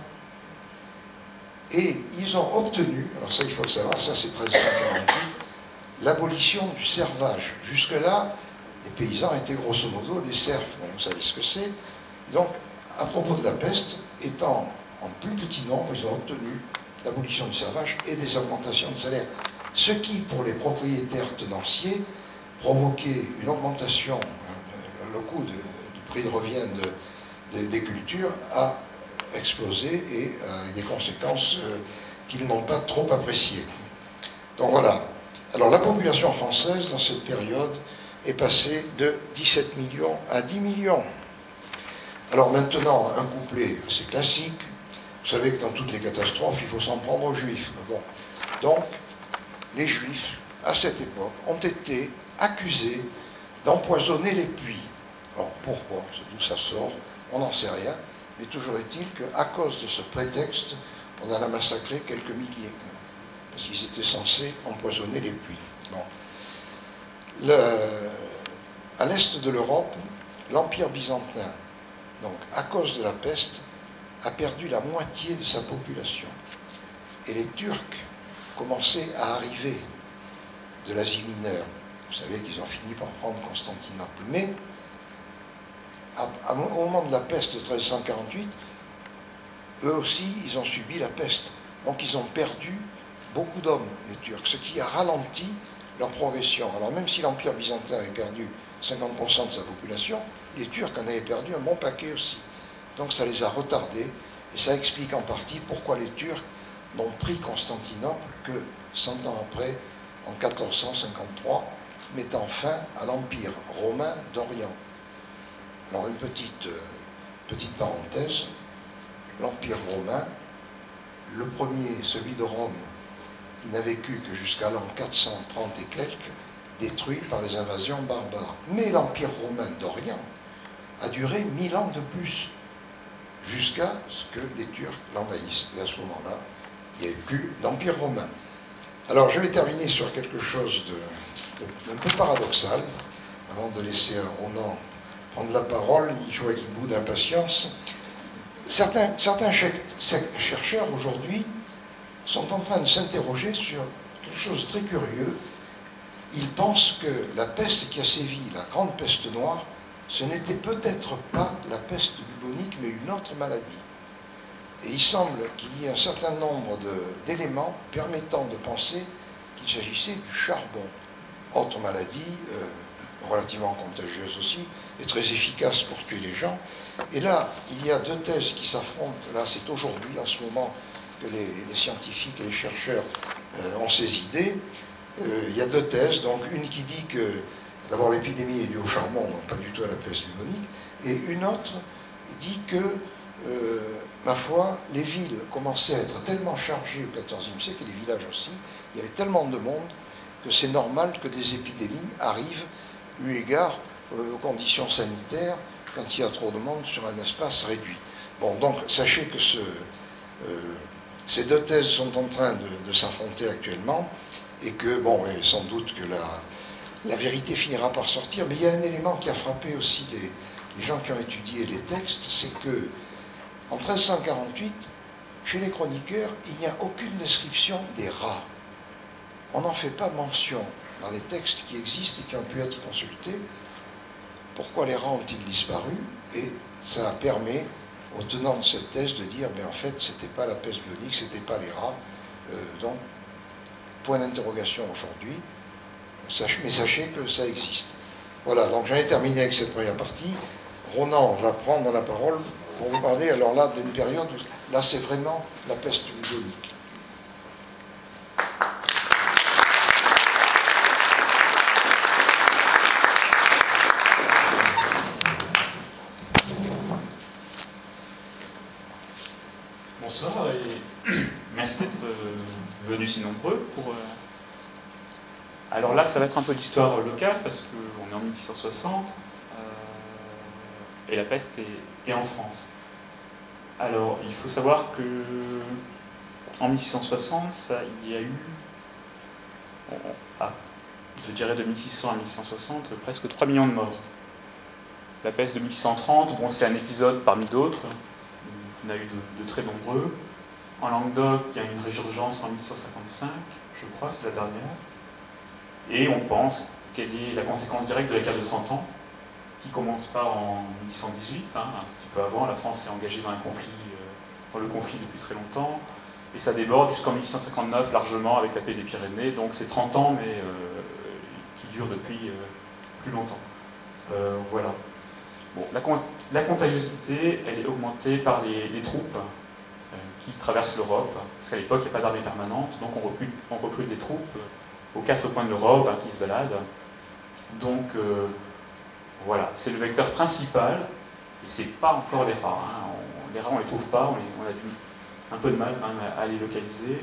Et ils ont obtenu, alors ça il faut le savoir, ça c'est 1348, l'abolition du servage. Jusque-là, les paysans étaient grosso modo des serfs, donc vous savez ce que c'est. Donc, à propos de la peste, étant en plus petit nombre, ils ont obtenu l'abolition du servage et des augmentations de salaire. Ce qui, pour les propriétaires tenanciers, provoquait une augmentation, le coût du prix de revient des cultures a explosé et des conséquences qu'ils n'ont pas trop appréciées. Donc voilà. Alors la population française, dans cette période, est passée de 17 millions à 10 millions. Alors maintenant, un couplet assez classique. Vous savez que dans toutes les catastrophes, il faut s'en prendre aux Juifs. Bon. Donc, les Juifs, à cette époque, ont été accusés d'empoisonner les puits. Alors pourquoi? D'où ça sort? On n'en sait rien. Mais toujours est-il qu'à cause de ce prétexte, on en a massacré quelques milliers. Parce qu'ils étaient censés empoisonner les puits. Bon. À l'est de l'Europe, l'Empire byzantin, donc à cause de la peste, a perdu la moitié de sa population. Et les Turcs commençaient à arriver de l'Asie mineure. Vous savez qu'ils ont fini par prendre Constantinople. Mais au moment de la peste de 1348, eux aussi, ils ont subi la peste. Donc ils ont perdu beaucoup d'hommes, les Turcs, ce qui a ralenti leur progression. Alors même si l'Empire byzantin avait perdu 50% de sa population, les Turcs en avaient perdu un bon paquet aussi. Donc ça les a retardés, et ça explique en partie pourquoi les Turcs n'ont pris Constantinople que 100 ans après, en 1453, mettant fin à l'Empire romain d'Orient. Alors une petite parenthèse, l'Empire romain, le premier, celui de Rome, il n'a vécu que jusqu'à l'an 430 et quelques, détruit par les invasions barbares. Mais l'Empire romain d'Orient a duré 1000 ans de plus, jusqu'à ce que les Turcs l'envahissent. Et à ce moment-là, il n'y avait plus d'Empire romain. Alors je vais terminer sur quelque chose d'un peu paradoxal, avant de laisser Ronan prendre la parole. Il joue avec beaucoup d'impatience. Certains chercheurs aujourd'hui sont en train de s'interroger sur quelque chose de très curieux. Ils pensent que la peste qui a sévi, la grande peste noire, ce n'était peut-être pas la peste bubonique, mais une autre maladie. Et il semble qu'il y ait un certain nombre d'éléments permettant de penser qu'il s'agissait du charbon. Autre maladie, relativement contagieuse aussi, et très efficace pour tuer les gens. Et là, il y a deux thèses qui s'affrontent. Là, c'est aujourd'hui, en ce moment, que les scientifiques et les chercheurs ont ces idées. Il y a deux thèses. Donc, une qui dit que, d'abord, l'épidémie est due au charbon, donc pas du tout à la peste bubonique. Et une autre dit que, ma foi, les villes commençaient à être tellement chargées au XIVe siècle, et les villages aussi, il y avait tellement de monde que c'est normal que des épidémies arrivent, eu égard aux conditions sanitaires, quand il y a trop de monde sur un espace réduit. Bon, donc, sachez que ces deux thèses sont en train de s'affronter actuellement, et que, bon, et sans doute que la vérité finira par sortir, mais il y a un élément qui a frappé aussi les gens qui ont étudié les textes, c'est que, en 1348, chez les chroniqueurs, il n'y a aucune description des rats. On n'en fait pas mention dans les textes qui existent et qui ont pu être consultés, pourquoi les rats ont-ils disparu? Et ça permet aux tenants de cette thèse de dire, mais en fait, ce n'était pas la peste bubonique, ce n'était pas les rats. Donc, point d'interrogation aujourd'hui, mais sachez que ça existe. Voilà, donc j'en ai terminé avec cette première partie. Ronan va prendre la parole pour vous parler, alors là, d'une période où, là, c'est vraiment la peste bubonique. Bonsoir et merci d'être venus si nombreux pour... Alors là, ça va être un peu d'histoire locale parce qu'on est en 1660 et la peste est en France. Alors, il faut savoir que en 1660, il y a eu, je dirais de 1600 à 1660, presque 3 millions de morts. La peste de 1630, bon, c'est un épisode parmi d'autres. Il y en a eu de très nombreux. En Languedoc, il y a eu une résurgence en 1655, je crois, c'est la dernière. Et on pense qu'elle est la conséquence directe de la guerre de 30 ans, qui ne commence pas en 1618, un petit peu avant. La France est engagée dans le conflit depuis très longtemps. Et ça déborde jusqu'en 1659 largement avec la paix des Pyrénées. Donc c'est 30 ans, mais qui durent depuis plus longtemps. Voilà. Bon, la contagiosité, elle est augmentée par les troupes qui traversent l'Europe, parce qu'à l'époque, il n'y a pas d'armée permanente, donc on recrute des troupes aux 4 coins de l'Europe qui se baladent. Donc, voilà, c'est le vecteur principal, et c'est pas encore les rats. Les rats, on les trouve pas, on a un peu de mal quand même à les localiser.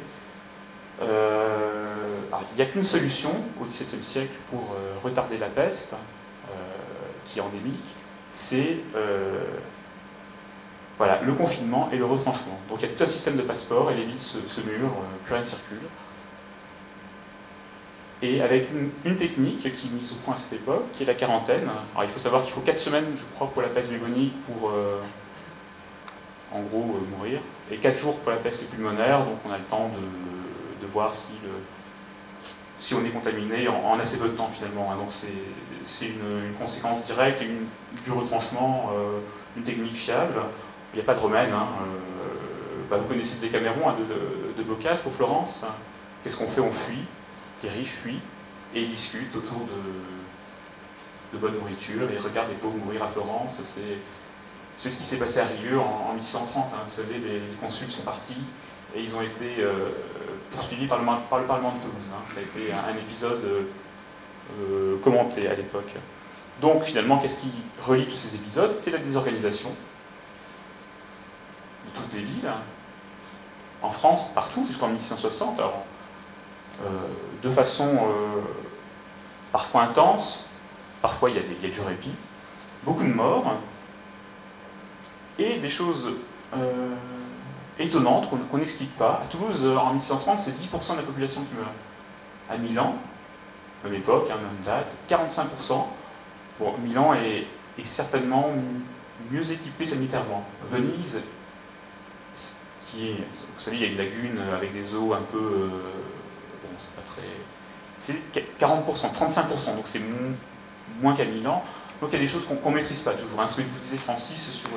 Il n'y a qu'une solution au XVIIe siècle pour retarder la peste, qui est endémique, c'est voilà, le confinement et le retranchement. Donc il y a tout un système de passeport et les villes se murent, plus rien ne circule. Et avec une technique qui est mise au point à cette époque, qui est la quarantaine. Alors il faut savoir qu'il faut 4 semaines, je crois, pour la peste bubonique pour, en gros, mourir, et 4 jours pour la peste pulmonaire, donc on a le temps de voir si on est contaminé en assez peu de temps finalement. Donc c'est une conséquence directe et du retranchement, une technique fiable. Il n'y a pas de remède. Vous connaissez le Décaméron de Boccace pour Florence. Qu'est-ce qu'on fait? On fuit. Les riches fuient et ils discutent autour de bonne nourriture et ils regardent les pauvres mourir à Florence. C'est ce qui s'est passé à Rieux en 1630. Vous savez, les consuls sont partis et ils ont été poursuivis par le Parlement de Toulouse. Ça a été un épisode commenté à l'époque. Donc finalement, qu'est-ce qui relie tous ces épisodes? C'est la désorganisation de toutes les villes, en France, partout, jusqu'en 1660. Alors, de façon parfois intense, parfois il y a du répit, beaucoup de morts, et des choses étonnantes qu'on n'explique pas. À Toulouse, en 1630, c'est 10% de la population qui meurt. À Milan, même époque, même date, 45%. Bon, Milan est certainement mieux équipé sanitairement. Venise, vous savez, il y a une lagune avec des eaux un peu... bon, c'est pas très... C'est 40%, 35%, donc c'est moins qu'à Milan. Donc il y a des choses qu'on ne maîtrise pas toujours. Ce que vous disiez, Francis, sur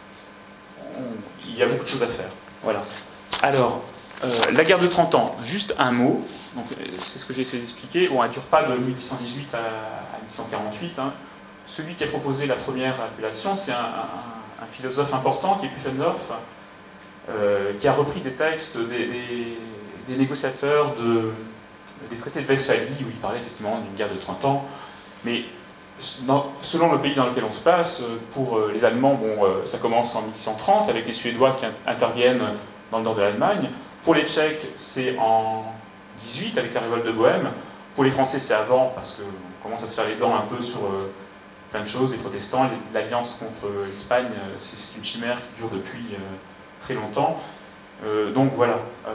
il y a beaucoup de choses à faire. Voilà. Alors, la guerre de 30 ans, juste un mot. Donc, c'est ce que j'ai essayé d'expliquer. Bon, elle ne dure pas de 1618 à 1648. Celui qui a proposé la première appellation, c'est un philosophe important qui est Pufendorf, qui a repris des textes des négociateurs des traités de Westphalie, où il parlait effectivement d'une guerre de 30 ans. Mais selon le pays dans lequel on se place, pour les Allemands, bon, ça commence en 1630, avec les Suédois qui interviennent dans le nord de l'Allemagne. Pour les Tchèques, c'est en 18, avec la révolte de Bohême. Pour les Français, c'est avant, parce qu'on commence à se faire les dents un peu sur plein de choses, les protestants. L'alliance contre l'Espagne, c'est une chimère qui dure depuis très longtemps. Donc voilà.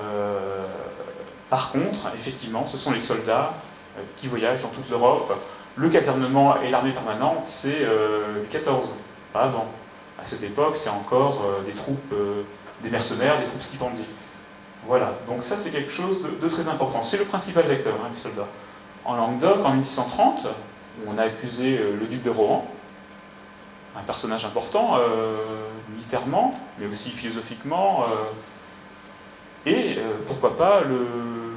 Par contre, effectivement, ce sont les soldats qui voyagent dans toute l'Europe. Le casernement et l'armée permanente, c'est du 14, pas avant. À cette époque, c'est encore des troupes, des mercenaires, des troupes stipendiées. Voilà, donc ça c'est quelque chose de très important. C'est le principal vecteur, les soldats. en Languedoc en 1630, où on a accusé le duc de Rohan, un personnage important, militairement, mais aussi philosophiquement, et pourquoi pas le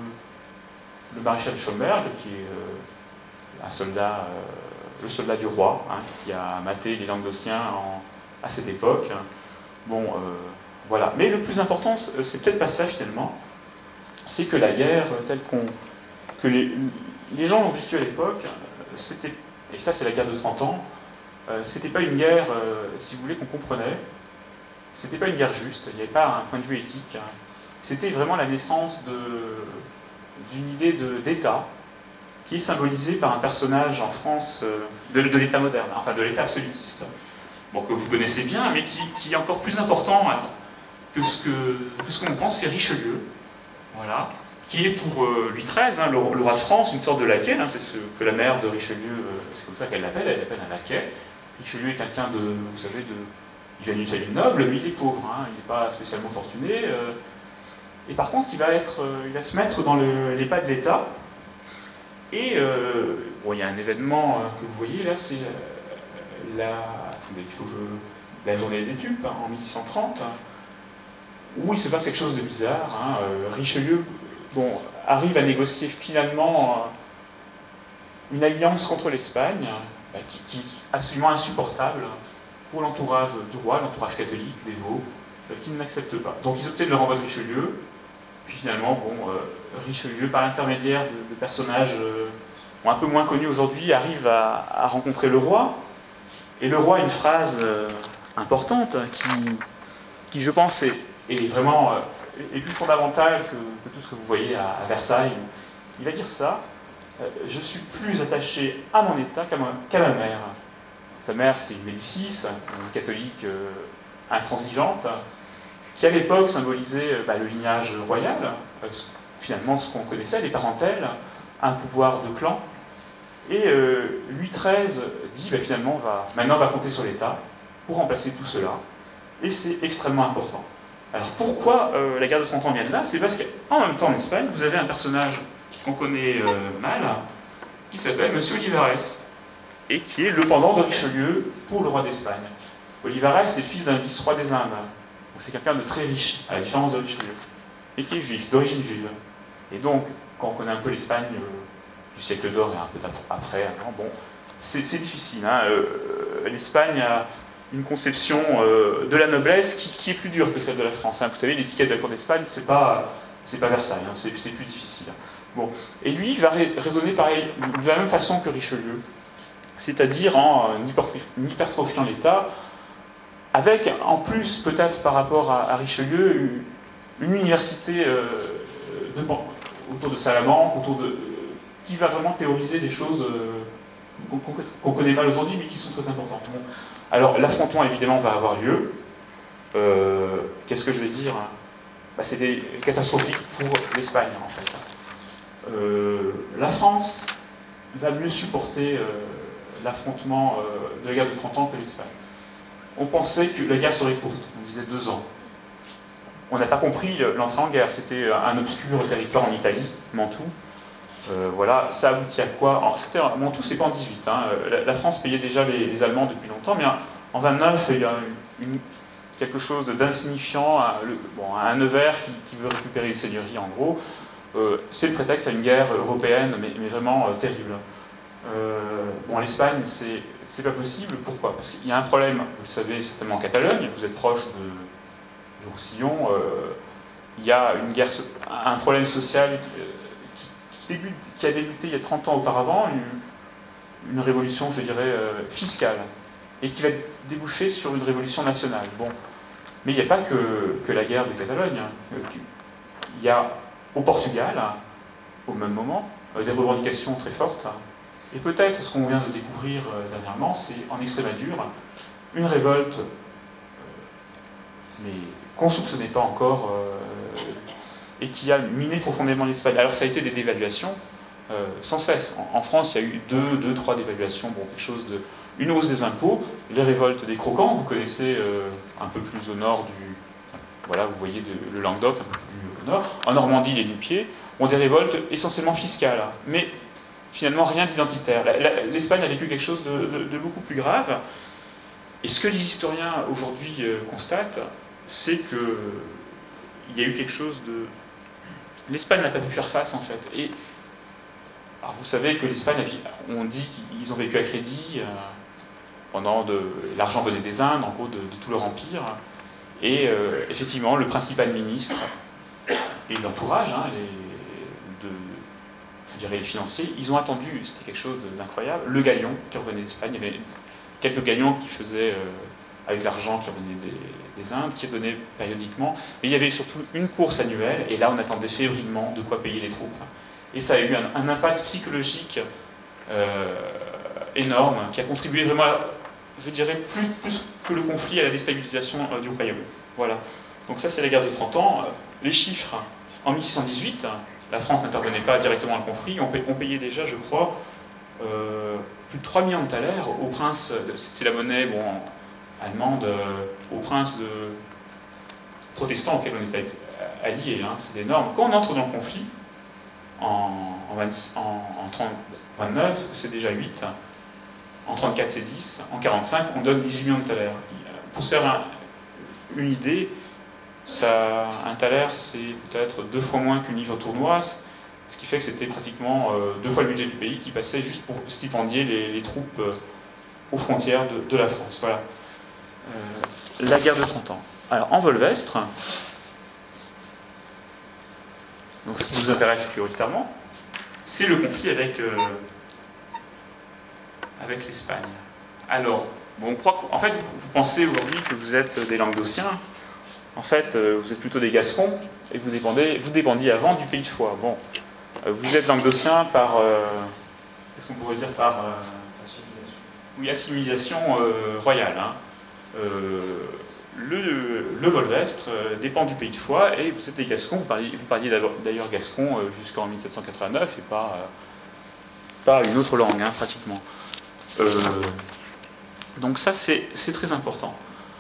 maréchal Schomberg, qui est un soldat, le soldat du roi, hein, qui a maté les Languedociens à cette époque. Bon, voilà. Mais le plus important, c'est peut-être pas ça finalement, c'est que la guerre telle que les gens l'ont vécue à l'époque, c'était, et ça c'est la guerre de 30 ans, c'était pas une guerre, si vous voulez, qu'on comprenait, c'était pas une guerre juste, il n'y avait pas un point de vue éthique, hein. C'était vraiment la naissance d'une idée d'État qui est symbolisée par un personnage en France de l'État moderne, enfin de l'État absolutiste, bon, que vous connaissez bien, mais qui est encore plus important que ce qu'on pense, c'est Richelieu, voilà, qui est pour Louis XIII, hein, le roi de France, une sorte de laquais, hein, c'est ce que la mère de Richelieu, c'est comme ça qu'elle l'appelle, elle l'appelle un laquais. Richelieu est quelqu'un de, vous savez, il vient d'une famille noble, mais il est pauvre, hein, il n'est pas spécialement fortuné, et par contre il va se mettre dans les pas de l'État, et bon, il y a un événement que vous voyez là, c'est attendez, il faut que la journée des Tupes, hein, en 1630, où il se passe quelque chose de bizarre, hein, Richelieu, bon, arrive à négocier finalement une alliance contre l'Espagne, qui est absolument insupportable pour l'entourage du roi, l'entourage catholique, dévot, qui ne l'accepte pas. Donc ils obtiennent le renvoi de Richelieu, puis finalement, bon, Richelieu, par l'intermédiaire de personnages un peu moins connus aujourd'hui, arrive à rencontrer le roi, et le roi a une phrase importante qui, je pense, est vraiment est plus fondamentale que tout ce que vous voyez à Versailles. Il va dire ça: je suis plus attaché à mon État qu'à ma mère. Sa mère, c'est une Médicis, une catholique intransigeante, qui à l'époque symbolisait le lignage royal, finalement ce qu'on connaissait, les parentèles, un pouvoir de clan. Et Louis XIII dit finalement maintenant on va compter sur l'État pour remplacer tout cela. Et c'est extrêmement important. Alors pourquoi la guerre de 30 ans vient de là? C'est parce qu'en même temps en Espagne, vous avez un personnage qu'on connaît mal, qui s'appelle Monsieur Olivares, et qui est le pendant de Richelieu pour le roi d'Espagne. Olivares est le fils d'un vice-roi des Indes, donc c'est quelqu'un de très riche, à la différence de Richelieu, et qui est juif, d'origine juive. Et donc, quand on connaît un peu l'Espagne du siècle d'or et un peu après, hein, bon, c'est difficile. Hein, l'Espagne a une conception de la noblesse qui est plus dure que celle de la France. Hein. Vous savez, l'étiquette de la cour d'Espagne, c'est pas Versailles, hein, c'est plus difficile. Bon. Et lui, il va raisonner pareil, de la même façon que Richelieu, c'est-à-dire en hypertrophiant l'État, avec, en plus, peut-être par rapport à Richelieu, une université autour de Salamanque, qui va vraiment théoriser des choses qu'on connaît mal aujourd'hui, mais qui sont très importantes. Bon. Alors, l'affrontement, évidemment, va avoir lieu. Qu'est-ce que je vais dire? C'est catastrophique pour l'Espagne, en fait. La France va mieux supporter l'affrontement de la guerre de 30 ans que l'Espagne. On pensait que la guerre serait courte, on disait 2 ans. On n'a pas compris l'entrée en guerre, c'était un obscur territoire en Italie, Mantoue. Voilà, ça aboutit à quoi? Mantoue, c'est pas en 18. Hein. La France payait déjà les Allemands depuis longtemps, mais en 29, il y a quelque chose d'insignifiant, un Nevers qui veut récupérer une seigneurie, en gros. C'est le prétexte à une guerre européenne, mais vraiment terrible. L'Espagne, c'est pas possible. Pourquoi? Parce qu'il y a un problème, vous le savez certainement en Catalogne, vous êtes proche du Roussillon, il y a un problème social qui a débuté il y a 30 ans auparavant, une révolution, je dirais, fiscale, et qui va déboucher sur une révolution nationale. Bon. Mais il n'y a pas que la guerre de Catalogne. Il y a au Portugal, au même moment, des revendications très fortes. Et peut-être ce qu'on vient de découvrir dernièrement, c'est en Extrémadure, une révolte, mais qu'on ne soupçonnait pas encore, et qui a miné profondément l'Espagne. Alors ça a été des dévaluations sans cesse. En France, il y a eu 3 dévaluations, quelque chose une hausse des impôts, les révoltes des croquants, vous connaissez un peu plus au nord voilà, vous voyez le Languedoc, un peu plus au nord. En Normandie, les Nu-Pieds ont des révoltes essentiellement fiscales. Mais finalement rien d'identitaire. L'Espagne a vécu quelque chose de beaucoup plus grave. Et ce que les historiens aujourd'hui constatent, c'est qu'il y a eu quelque chose de... L'Espagne n'a pas pu faire face, en fait. Et alors vous savez que l'Espagne, on dit qu'ils ont vécu à crédit pendant l'argent venait des Indes, en gros, de tout leur empire. Et effectivement, le principal ministre et l'entourage, hein, je dirais les financiers, ils ont attendu, c'était quelque chose d'incroyable, le galion qui revenait d'Espagne. Il y avait quelques galions qui faisaient, avec l'argent qui revenait des Indes, qui revenaient périodiquement. Mais il y avait surtout une course annuelle, et là on attendait fébrilement de quoi payer les troupes. Et ça a eu un impact psychologique énorme, qui a contribué vraiment, je dirais, plus que le conflit à la déstabilisation du royaume. Voilà. Donc ça c'est la guerre de 30 ans. Les chiffres, en 1618, la France n'intervenait pas directement dans le conflit, on payait déjà, je crois, plus de 3 millions de thalers au prince, c'est la monnaie allemande, au prince protestant auquel on était alliés, hein, c'est énorme. Quand on entre dans le conflit, en 39, c'est déjà 8, en 34 c'est 10, en 45 on donne 18 millions de thalers. Pour se faire une idée, un thaler c'est peut-être 2 fois moins qu'une livre tournoise, ce qui fait que c'était pratiquement 2 fois le budget du pays qui passait juste pour stipendier les troupes aux frontières de la France. Voilà. La guerre de 30 ans. Alors en Volvestre, donc ce qui nous intéresse prioritairement, c'est le conflit avec l'Espagne. Alors, bon, en fait, vous pensez aujourd'hui que vous êtes des Languedociens. En fait, vous êtes plutôt des Gascons, et vous dépendiez avant du pays de Foix. Bon, vous êtes Languedociens par... qu'est-ce qu'on pourrait dire par... oui, assimilation royale. Hein. Le Volvestre dépend du pays de Foix, et vous êtes des Gascons. Vous parliez d'ailleurs gascon jusqu'en 1789, et pas une autre langue, hein, pratiquement. Donc ça, c'est très important.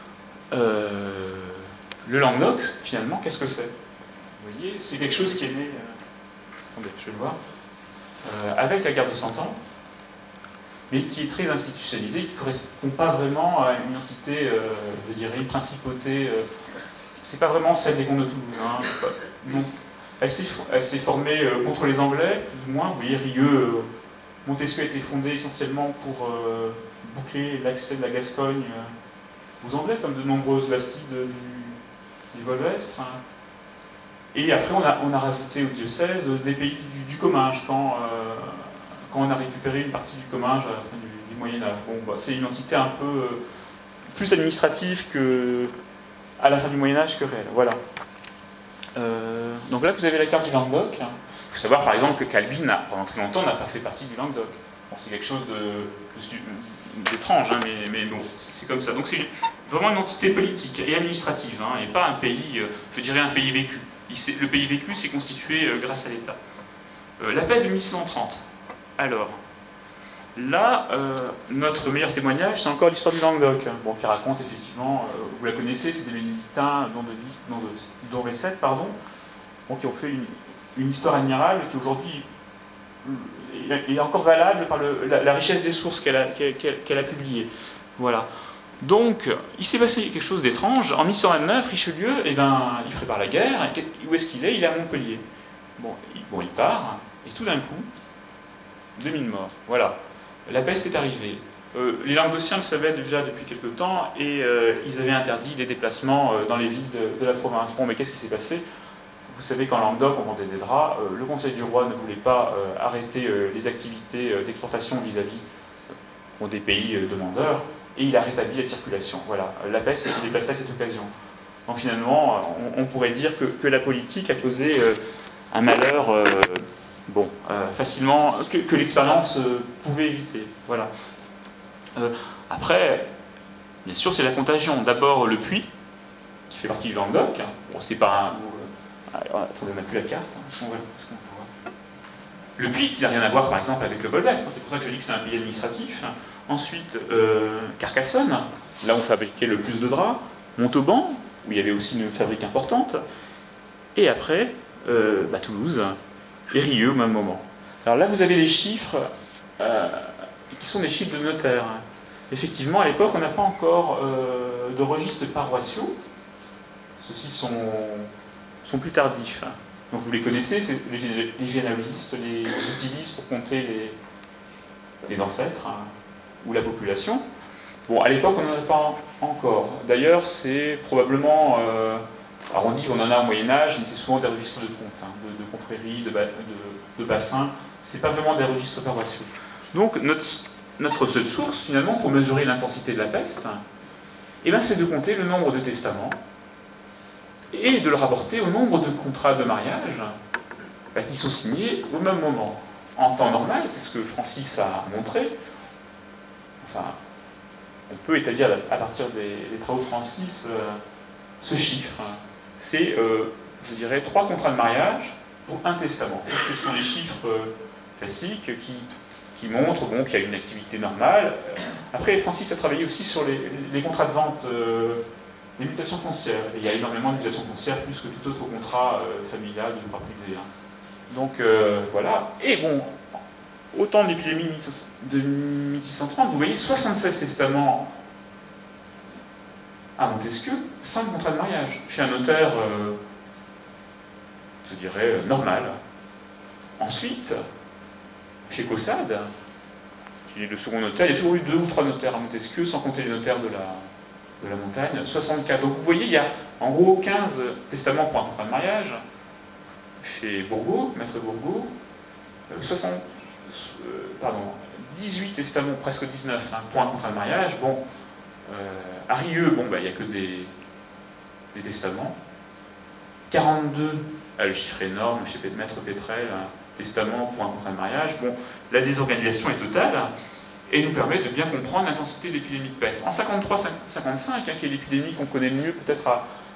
Le Languedoc, finalement, qu'est-ce que c'est? Vous voyez, c'est quelque chose qui est né... attendez, je vais le voir. Avec la guerre de 100 ans, mais qui est très institutionnalisée, qui ne correspond pas vraiment à une entité, je dirais, une principauté. C'est pas vraiment celle des comtes de Toulouse. Hein. Donc, elle s'est formée contre les Anglais, plus ou moins. Vous voyez, Rieux, Montesquieu a été fondé essentiellement pour boucler l'accès de la Gascogne aux Anglais, comme de nombreuses bastides du Volvestre. Hein. Et après, on a rajouté au diocèse des pays du Comminges, quand on a récupéré une partie du Comminges à la fin du Moyen-Âge. Bon, bah, c'est une entité un peu plus administrative à la fin du Moyen-Âge que réelle. Voilà. Donc là, vous avez la carte du Languedoc. Il faut savoir, par exemple, que Calvi, pendant très longtemps, n'a pas fait partie du Languedoc. Bon, c'est quelque chose d'étrange, hein, mais bon, c'est comme ça. Donc c'est vraiment une entité politique et administrative, hein, et pas un pays, je dirais un pays vécu. Le pays vécu s'est constitué grâce à l'État. La peste de 1630. Alors, là, notre meilleur témoignage, c'est encore l'histoire du Languedoc, bon, qui raconte effectivement, vous la connaissez, c'est des bénédictins d'Orvesset, pardon, bon, qui ont fait une histoire admirable qui aujourd'hui est encore valable par la richesse des sources qu'elle a publiées. Voilà. Donc, il s'est passé quelque chose d'étrange. En 1629, Richelieu, il prépare la guerre. Où est-ce qu'il est? Il est à Montpellier. Bon, il part, et tout d'un coup, 2000 morts. Voilà. La peste est arrivée. Les Languedociens le savaient déjà depuis quelque temps, et ils avaient interdit les déplacements dans les villes de la province. Bon, mais qu'est-ce qui s'est passé? Vous savez qu'en Languedoc, on vendait des draps. Le Conseil du roi ne voulait pas arrêter les activités d'exportation vis-à-vis des pays demandeurs, et il a rétabli la circulation. Voilà. La peste s'est déplacée à cette occasion. Donc finalement, on pourrait dire que la politique a causé un malheur facilement, que l'expérience pouvait éviter. Voilà. Après, bien sûr, c'est la contagion. D'abord, le Puy, qui fait partie du Languedoc. Bon, c'est pas attendez, on n'a plus la carte. Est-ce qu'on voit? Le Puy, qui n'a rien à voir, par exemple, avec le Volvestre. C'est pour ça que je dis que c'est un pays administratif. Ensuite, Carcassonne, là où on fabriquait le plus de draps. Montauban, où il y avait aussi une fabrique importante. Et après, Toulouse et Rieux au même moment. Alors là, vous avez les chiffres qui sont des chiffres de notaires. Effectivement, à l'époque, on n'a pas encore de registres paroissiaux. Ceux-ci sont plus tardifs. Donc vous les connaissez, les généalogistes les utilisent pour compter les ancêtres ou la population. Bon, à l'époque, on n'en a pas encore. D'ailleurs, c'est probablement... alors on dit qu'on en a au Moyen-Âge, mais c'est souvent des registres de comptes, de confréries, de bassins. C'est pas vraiment des registres paroissiaux. Donc, notre seule source, finalement, pour mesurer l'intensité de la peste, eh ben, c'est de compter le nombre de testaments et de le rapporter au nombre de contrats de mariage qui sont signés au même moment. En temps normal, c'est ce que Francis a montré. Enfin, on peut établir à partir des travaux de Francis ce chiffre. C'est, je dirais, 3 contrats de mariage pour un testament. Ça, ce sont les chiffres classiques qui montrent bon, qu'il y a une activité normale. Après, Francis a travaillé aussi sur les contrats de vente, les mutations foncières. Et il y a énormément de mutations foncières, plus que tout autre contrat familial de droit privé. Donc, voilà. Et bon, au temps de l'épidémie de 1630, vous voyez 76 testaments à Montesquieu, 5 contrats de mariage, chez un notaire, je dirais, normal. Ensuite, chez Caussade, qui est le second notaire, il y a toujours eu 2 ou 3 notaires à Montesquieu, sans compter les notaires de la montagne, 64. Donc vous voyez, il y a en gros 15 testaments pour un contrat de mariage, chez Bourgault, maître Bourgault, 18 testaments, presque 19, pour un contrat de mariage. Bon, à Rieux, bon, il n'y a que des testaments. 42, le chiffre énorme, chez maître Pétrel, testaments pour un contrat de mariage. Bon, la désorganisation est totale et nous permet de bien comprendre l'intensité de l'épidémie de peste. En 53-55, qui est l'épidémie qu'on connaît le mieux, peut-être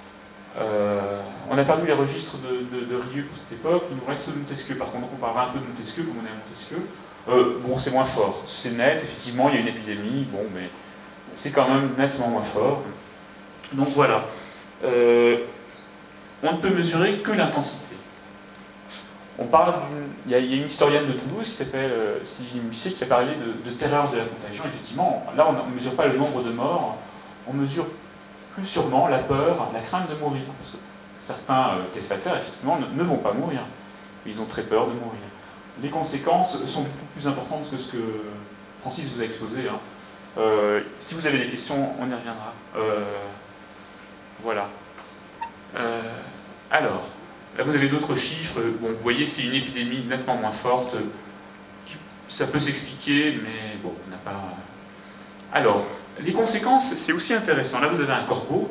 on a perdu les registres de Rieux pour cette époque, il nous reste Montesquieu. Par contre, on parlera un peu de Montesquieu, comme on est à Montesquieu. Bon, c'est moins fort. C'est net, effectivement, il y a une épidémie, bon, mais c'est quand même nettement moins fort. Donc voilà. On ne peut mesurer que l'intensité. On parle il y a une historienne de Toulouse qui s'appelle Sylvie Musset qui a parlé de terreur de la contagion. Effectivement, là, on ne mesure pas le nombre de morts, on mesure plus sûrement la peur, la crainte de mourir. Parce que certains testataires, effectivement, ne vont pas mourir. Ils ont très peur de mourir. Les conséquences sont beaucoup plus importantes que ce que Francis vous a exposé. Si vous avez des questions, on y reviendra. Voilà. Alors, là vous avez d'autres chiffres. Bon, vous voyez, c'est une épidémie nettement moins forte. Ça peut s'expliquer, mais bon, on n'a pas... Alors, les conséquences, c'est aussi intéressant. Là, vous avez un corbeau.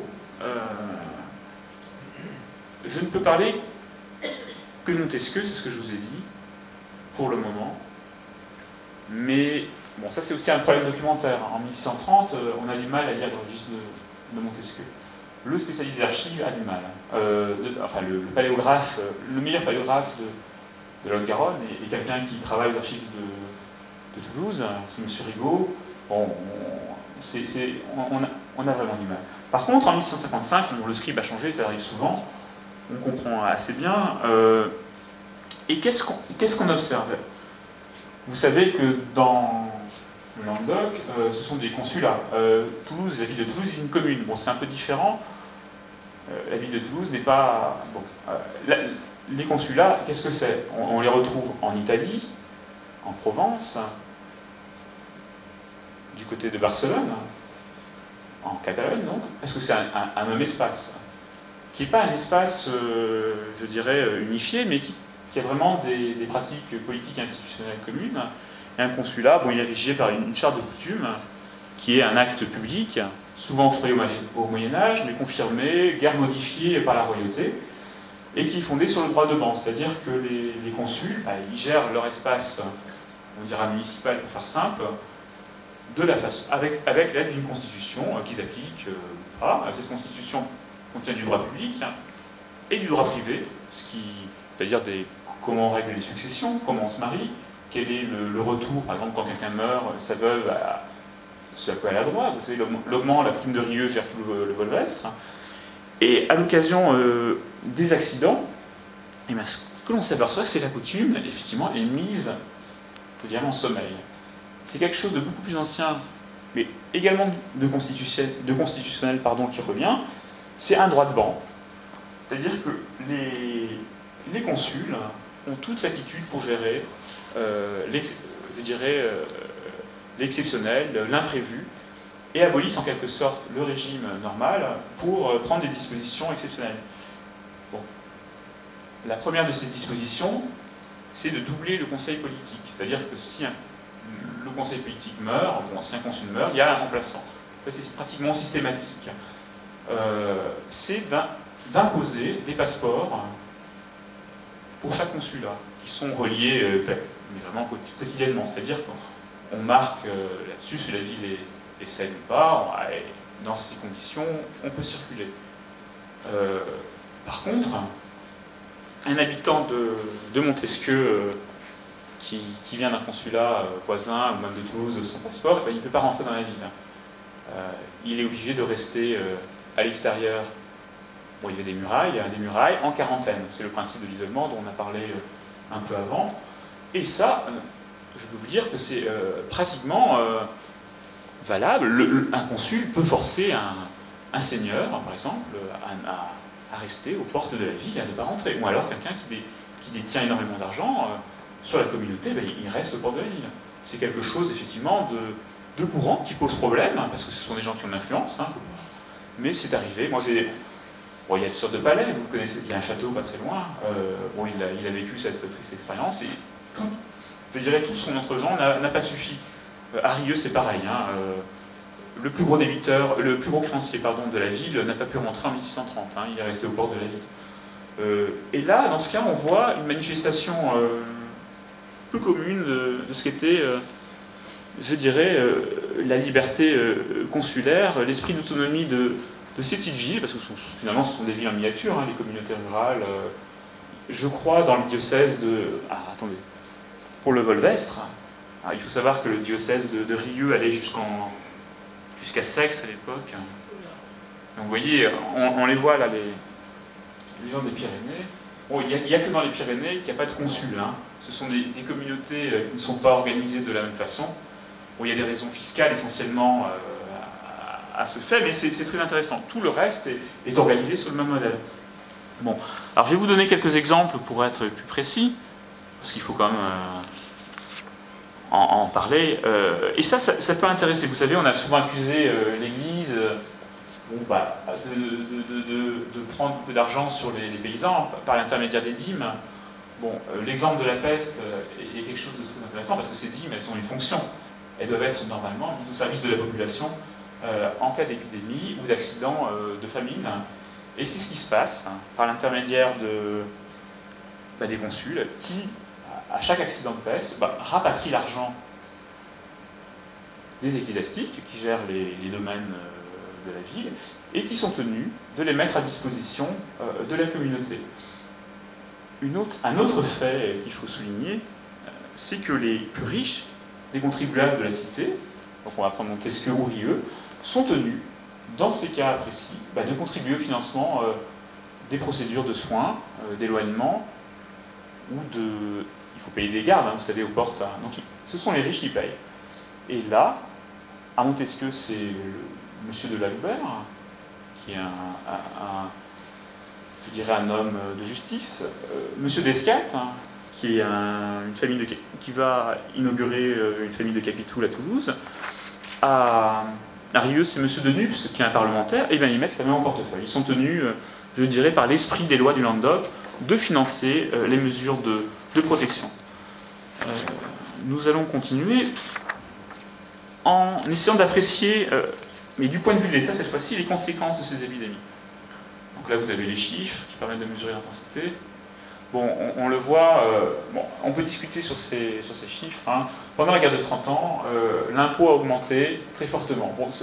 Je ne peux parler que de Montesquieu, c'est ce que je vous ai dit, pour le moment. Mais, bon, ça c'est aussi un problème documentaire. En 1630, on a du mal à lire le registre de Montesquieu. Le spécialiste des archives a du mal. Enfin, le paléographe, le meilleur paléographe de la Haute-Garonne est quelqu'un qui travaille aux archives de Toulouse, c'est M. Rigaud. Bon, on a vraiment du mal. Par contre, en 1655, le scribe a changé, ça arrive souvent, on comprend assez bien. Et qu'est-ce qu'on observe? Vous savez que dans le Languedoc, ce sont des consulats. Toulouse, la ville de Toulouse est une commune. Bon, c'est un peu différent. La ville de Toulouse n'est pas... Bon, les consulats, qu'est-ce que c'est? On les retrouve en Italie, en Provence, du côté de Barcelone, en Catalogne donc, parce que c'est un même espace, qui n'est pas un espace, je dirais, unifié, mais qui a vraiment des pratiques politiques et institutionnelles communes. Et un consulat, bon, il est rédigé par une charte de coutume, qui est un acte public, souvent octroyé au Moyen-Âge, mais confirmé, guère modifié par la royauté, et qui est fondé sur le droit de ban, c'est-à-dire que les consuls, ils gèrent leur espace, on dira municipal pour faire simple, de la façon, avec l'aide d'une constitution qu'ils appliquent pas. Cette constitution contient du droit public et du droit privé, c'est-à-dire comment on règle les successions, comment on se marie, quel est le retour, par exemple, quand quelqu'un meurt, sa veuve, ce à quoi elle a droit. Vous savez, l'augment, la coutume de Rieux gère tout le Volvestre. Et à l'occasion des accidents, que l'on s'aperçoit que c'est la coutume, effectivement, est mise, je dirais, en sommeil. C'est quelque chose de beaucoup plus ancien, mais également de constitutionnel, pardon, qui revient, c'est un droit de ban. C'est-à-dire que les consuls ont toute latitude pour gérer, je dirais, l'exceptionnel, l'imprévu, et abolissent en quelque sorte le régime normal pour prendre des dispositions exceptionnelles. Bon. La première de ces dispositions, c'est de doubler le conseil politique. C'est-à-dire que si le conseil politique meurt, bon, si un consul meurt, il y a un remplaçant. Ça, c'est pratiquement systématique. C'est d'imposer des passeports pour chaque consulat, qui sont reliés vraiment quotidiennement. C'est-à-dire qu'on marque là-dessus si la ville est saine ou pas, et dans ces conditions, on peut circuler. Par contre, un habitant de Montesquieu qui vient d'un consulat voisin ou même de Toulouse, son passeport, il ne peut pas rentrer dans la ville. Il est obligé de rester à l'extérieur. Bon, il y avait des murailles en quarantaine. C'est le principe de l'isolement dont on a parlé un peu avant. Et ça, je peux vous dire que c'est pratiquement valable. Un consul peut forcer un seigneur, par exemple, à rester aux portes de la ville et à ne pas rentrer. Ou alors quelqu'un qui détient énormément d'argent sur la communauté, ben, il reste aux portes de la ville. C'est quelque chose, effectivement, de courant qui pose problème, parce que ce sont des gens qui ont de l'influence. Hein, mais c'est arrivé. Moi, bon, il y a une sorte de palais, vous le connaissez, il y a un château pas très loin. Bon, il a vécu cette triste expérience, et je dirais tout son entre-gens n'a pas suffi. À Rieux, c'est pareil. Hein, le plus gros débiteur, le plus gros créancier de la ville n'a pas pu rentrer en 1630. Hein, il est resté au port de la ville. Et là, dans ce cas, on voit une manifestation peu commune de ce qu'était, je dirais, la liberté consulaire, l'esprit d'autonomie de ces petites villes, parce que finalement ce sont des villes en miniature, hein, les communautés rurales. Je crois dans le diocèse de... Ah, attendez. Pour le Volvestre, il faut savoir que le diocèse de Rieux allait jusqu'à Seix à l'époque. Donc vous voyez, on les voit là, les gens des Pyrénées. Bon, il n'y a que dans les Pyrénées qu'il n'y a pas de consul. Hein. Ce sont des communautés qui ne sont pas organisées de la même façon. Bon, il y a des raisons fiscales essentiellement à ce fait, mais c'est très intéressant. Tout le reste est organisé sur le même modèle. Bon, alors je vais vous donner quelques exemples pour être plus précis, parce qu'il faut quand même en parler. Et ça peut intéresser. Vous savez, on a souvent accusé l'Église de prendre beaucoup d'argent sur les paysans par l'intermédiaire des dîmes. Bon, l'exemple de la peste est quelque chose de très intéressant, parce que ces dîmes, elles ont une fonction. Elles doivent être normalement mises au service de la population en cas d'épidémie ou d'accident de famine. Et c'est ce qui se passe par l'intermédiaire des consuls qui, à chaque accident de peste, rapatrient l'argent des ecclésiastiques qui gèrent les domaines de la ville et qui sont tenus de les mettre à disposition de la communauté. Un autre fait qu'il faut souligner, c'est que les plus riches des contribuables de la cité, donc on va prendre Montesquieu ou Rieux, sont tenus, dans ces cas précis, de contribuer au financement des procédures de soins, d'éloignement, ou de... Il faut payer des gardes, hein, vous savez, aux portes. Hein. Donc ce sont les riches qui payent. Et là, à Montesquieu, c'est monsieur de Laloubert, qui est je dirais un homme de justice, monsieur d'Escate, hein, qui est qui va inaugurer une famille de capitouls à Toulouse. À Rieux, c'est monsieur de Nups, qui est un parlementaire, et bien ils mettent la main au portefeuille. Ils sont tenus, je dirais, par l'esprit des lois du Languedoc, de financer les mesures de protection. Nous allons continuer en essayant d'apprécier, mais du point de vue de l'État cette fois-ci, les conséquences de ces épidémies. Donc là, vous avez les chiffres qui permettent de mesurer l'intensité. Bon, on le voit, on peut discuter sur ces chiffres. Hein. Pendant la guerre de 30 ans, l'impôt a augmenté très fortement. Bon,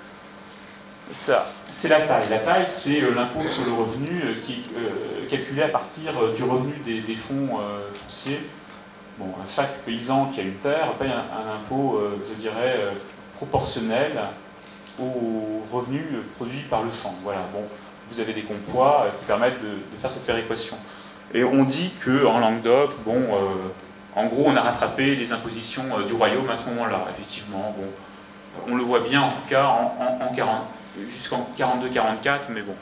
c'est la taille. La taille, c'est l'impôt sur le revenu qui est calculé à partir du revenu des fonds fonciers. Bon, chaque paysan qui a une terre paye un impôt, je dirais, proportionnel aux revenus produits par le champ. Voilà. Bon, vous avez des compois qui permettent de faire cette péréquation. Et on dit qu'en Languedoc, bon, en gros, on a rattrapé les impositions du royaume à ce moment-là. Effectivement, bon, on le voit bien en tout cas jusqu'en 42-44, mais bon,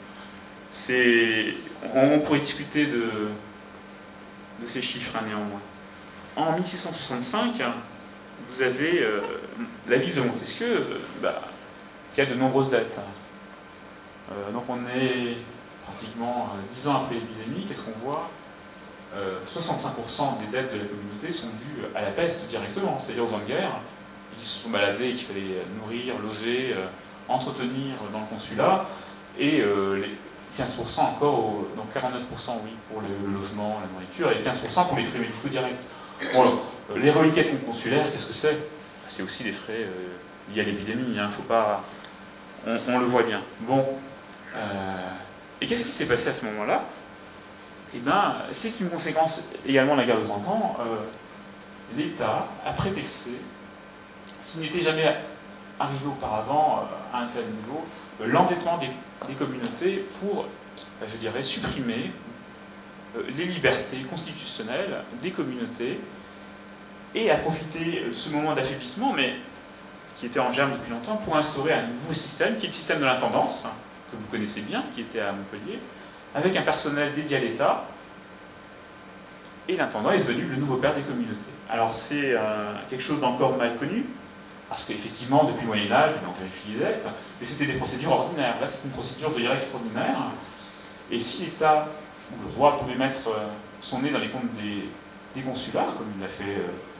on pourrait discuter de ces chiffres néanmoins. En 1665, vous avez la ville de Montesquieu, qui a de nombreuses dettes. Donc on est pratiquement 10 ans après l'épidémie, qu'est-ce qu'on voit 65% des dettes de la communauté sont dues à la peste directement, c'est-à-dire aux gens de guerre, qui se sont baladés, qu'il fallait nourrir, loger, entretenir dans le consulat, et les 15% encore, donc 49% oui pour le logement, la nourriture, et 15% pour les frais médicaux directs. Bon, les reliquats consulaires, qu'est-ce que c'est? C'est aussi des frais liés à l'épidémie, hein, faut pas... on le voit bien. Bon, et qu'est-ce qui s'est passé à ce moment-là? Eh bien, c'est une conséquence également de la guerre de 30 ans. L'État a prétexté, ce qui n'était jamais arrivé auparavant à un tel niveau, l'endettement des communautés pour, je dirais, supprimer les libertés constitutionnelles des communautés et à profiter de ce moment d'affaiblissement, mais qui était en germe depuis longtemps, pour instaurer un nouveau système, qui est le système de l'intendance, que vous connaissez bien, qui était à Montpellier, avec un personnel dédié à l'État, et l'intendant est devenu le nouveau père des communautés. Alors c'est quelque chose d'encore mal connu, parce qu'effectivement, depuis le Moyen-Âge, on vérifie les dettes, mais c'était des procédures ordinaires. Là, c'est une procédure, je dirais, extraordinaire. Et si l'État, ou le roi, pouvait mettre son nez dans les comptes des consulats, comme il l'a fait,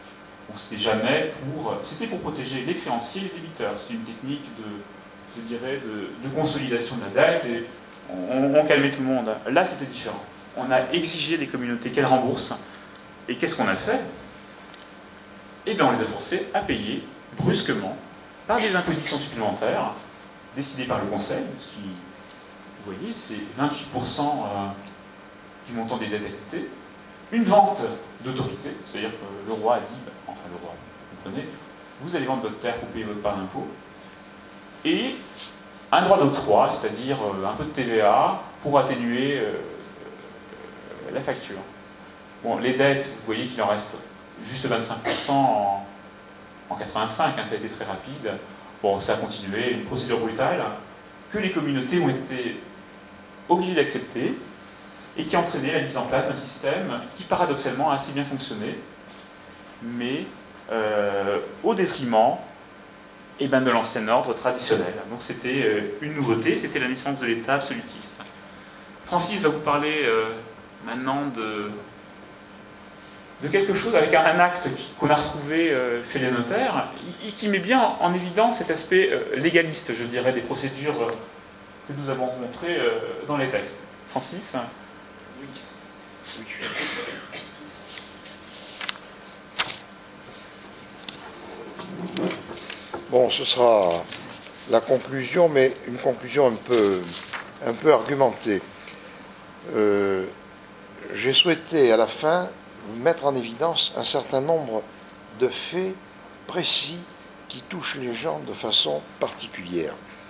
c'était pour protéger les créanciers et les débiteurs. C'est une technique de consolidation de la dette, et on calmait tout le monde. Là, c'était différent. On a exigé des communautés qu'elles remboursent. Et qu'est-ce qu'on a fait? Eh bien, on les a forcés à payer brusquement par des impositions supplémentaires décidées par le Conseil, ce qui, vous voyez, c'est 28% du montant des dettes acquittées, une vente d'autorité, c'est-à-dire que le roi a dit, enfin le roi, vous comprenez, vous allez vendre votre terre pour payer votre part d'impôt, et un droit d'octroi, c'est-à-dire un peu de TVA pour atténuer la facture. Bon, les dettes, vous voyez qu'il en reste juste 25% en 85, hein, ça a été très rapide. Bon, ça a continué, une procédure brutale que les communautés ont été obligées d'accepter et qui a entraîné la mise en place d'un système qui, paradoxalement, a assez bien fonctionné, mais au détriment de l'ancien ordre traditionnel. Donc c'était une nouveauté, c'était la naissance de l'État absolutiste. Francis va vous parler maintenant de quelque chose avec un acte qu'on a retrouvé chez les notaires et qui met bien en évidence cet aspect légaliste, je dirais, des procédures que nous avons montrées dans les textes. Francis? Oui. Bon, ce sera la conclusion, mais une conclusion un peu argumentée. J'ai souhaité à la fin mettre en évidence un certain nombre de faits précis qui touchent les gens de façon particulière.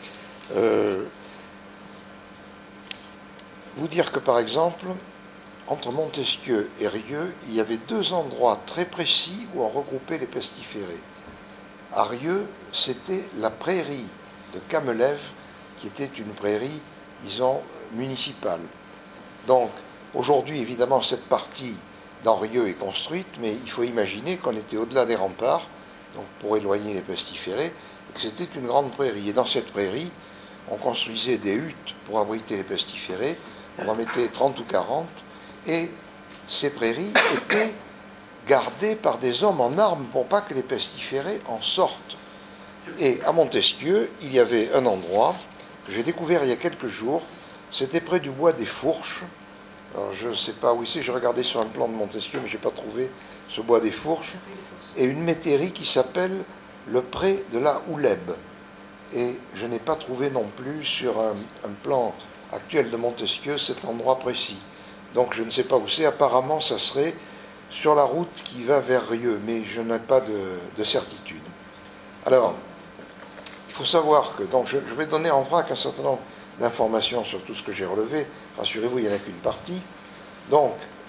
Vous dire que, par exemple, entre Montesquieu et Rieux, il y avait deux endroits très précis où on regroupait les pestiférés. À Rieux, c'était la prairie de Camelève, qui était une prairie, disons, municipale. Donc, aujourd'hui, évidemment, cette partie d'Henrieux est construite, mais il faut imaginer qu'on était au-delà des remparts, donc pour éloigner les pestiférés, et que c'était une grande prairie. Et dans cette prairie, on construisait des huttes pour abriter les pestiférés, on en mettait 30 ou 40, et ces prairies étaient gardées par des hommes en armes pour pas que les pestiférés en sortent. Et à Montesquieu, il y avait un endroit que j'ai découvert il y a quelques jours, c'était près du bois des Fourches. Alors, je ne sais pas où c'est, j'ai regardé sur un plan de Montesquieu, mais je n'ai pas trouvé ce bois des Fourches, et une métairie qui s'appelle le pré de la Houlèbe. Et je n'ai pas trouvé non plus sur un plan actuel de Montesquieu cet endroit précis. Donc je ne sais pas où c'est, apparemment ça serait sur la route qui va vers Rieux, mais je n'ai pas de certitude. Alors, il faut savoir que, donc je vais donner en vrac un certain nombre d'informations sur tout ce que j'ai relevé. Rassurez-vous, il n'y en a qu'une partie. Donc,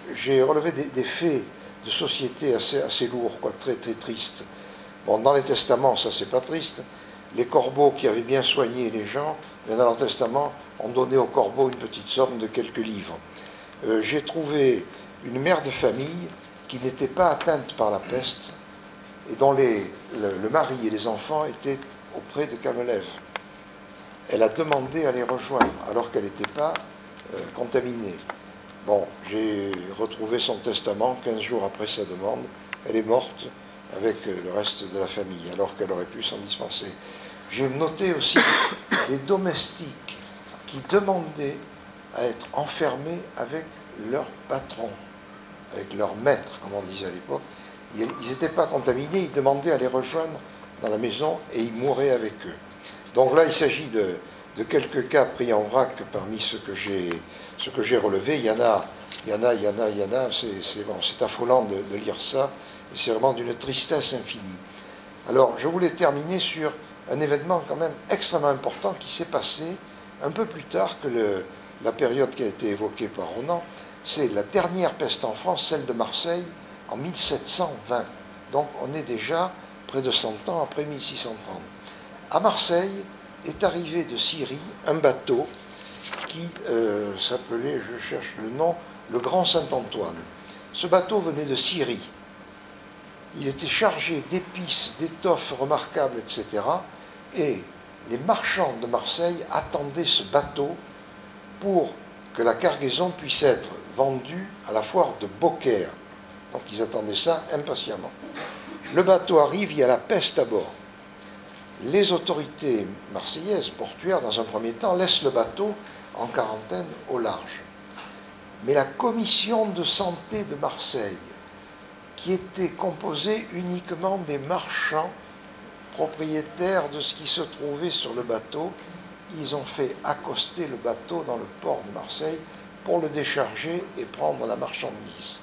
j'ai relevé des faits de société assez lourds, quoi, très tristes. Bon, dans les testaments, ça c'est pas triste. Les corbeaux qui avaient bien soigné les gens, dans leur testament, ont donné aux corbeaux une petite somme de quelques livres. J'ai trouvé une mère de famille qui n'était pas atteinte par la peste et dont le mari et les enfants étaient auprès de Camelev. Elle a demandé à les rejoindre alors qu'elle n'était pas contaminée. Bon, j'ai retrouvé son testament 15 jours après sa demande. Elle est morte avec le reste de la famille, alors qu'elle aurait pu s'en dispenser. J'ai noté aussi des domestiques qui demandaient à être enfermés avec leur patron, avec leur maître, comme on disait à l'époque. Ils n'étaient pas contaminés, ils demandaient à les rejoindre dans la maison et ils mouraient avec eux. Donc là, il s'agit de quelques cas pris en vrac parmi ce que j'ai relevé. Il y en a, c'est affolant de lire ça, et c'est vraiment d'une tristesse infinie. Alors, je voulais terminer sur un événement quand même extrêmement important qui s'est passé un peu plus tard que la période qui a été évoquée par Ronan. C'est la dernière peste en France, celle de Marseille, en 1720. Donc, on est déjà près de 100 ans après 1630. À Marseille est arrivé de Syrie un bateau qui s'appelait, je cherche le nom, le Grand Saint-Antoine. Ce bateau venait de Syrie. Il était chargé d'épices, d'étoffes remarquables, etc. Et les marchands de Marseille attendaient ce bateau pour que la cargaison puisse être vendue à la foire de Beaucaire. Donc ils attendaient ça impatiemment. Le bateau arrive, il y a la peste à bord. Les autorités marseillaises, portuaires, dans un premier temps, laissent le bateau en quarantaine au large. Mais la commission de santé de Marseille, qui était composée uniquement des marchands propriétaires de ce qui se trouvait sur le bateau, ils ont fait accoster le bateau dans le port de Marseille pour le décharger et prendre la marchandise.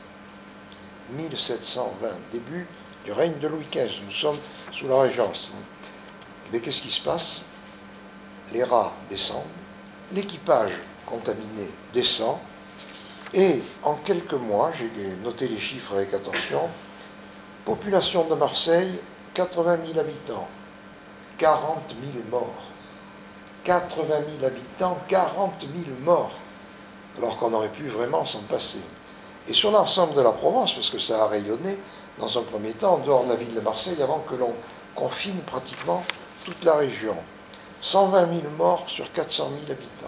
1720, début du règne de Louis XV, nous sommes sous la Régence. Mais qu'est-ce qui se passe? Les rats descendent, l'équipage contaminé descend, et en quelques mois, j'ai noté les chiffres avec attention, population de Marseille, 80 000 habitants, 40 000 morts. 80 000 habitants, 40 000 morts, alors qu'on aurait pu vraiment s'en passer. Et sur l'ensemble de la Provence, parce que ça a rayonné, dans un premier temps, en dehors de la ville de Marseille, avant que l'on confine pratiquement toute la région. 120 000 morts sur 400 000 habitants.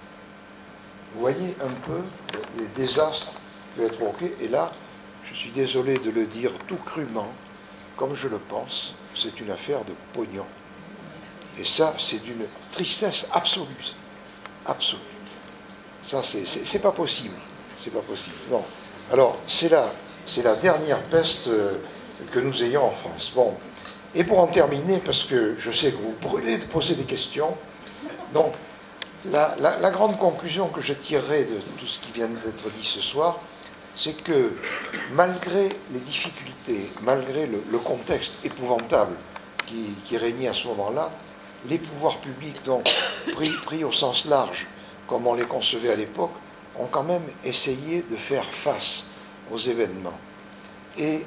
Vous voyez un peu les désastres qui peuvent être provoqués. Et là, je suis désolé de le dire tout crûment, comme je le pense, c'est une affaire de pognon. Et ça, c'est d'une tristesse absolue. Absolue. Ça, c'est pas possible. C'est pas possible. Non. Alors, c'est la dernière peste que nous ayons en France. Bon. Et pour en terminer, parce que je sais que vous brûlez de poser des questions, donc, la grande conclusion que je tirerai de tout ce qui vient d'être dit ce soir, c'est que malgré les difficultés, malgré le contexte épouvantable qui régnait à ce moment-là, les pouvoirs publics, donc pris au sens large, comme on les concevait à l'époque, ont quand même essayé de faire face aux événements et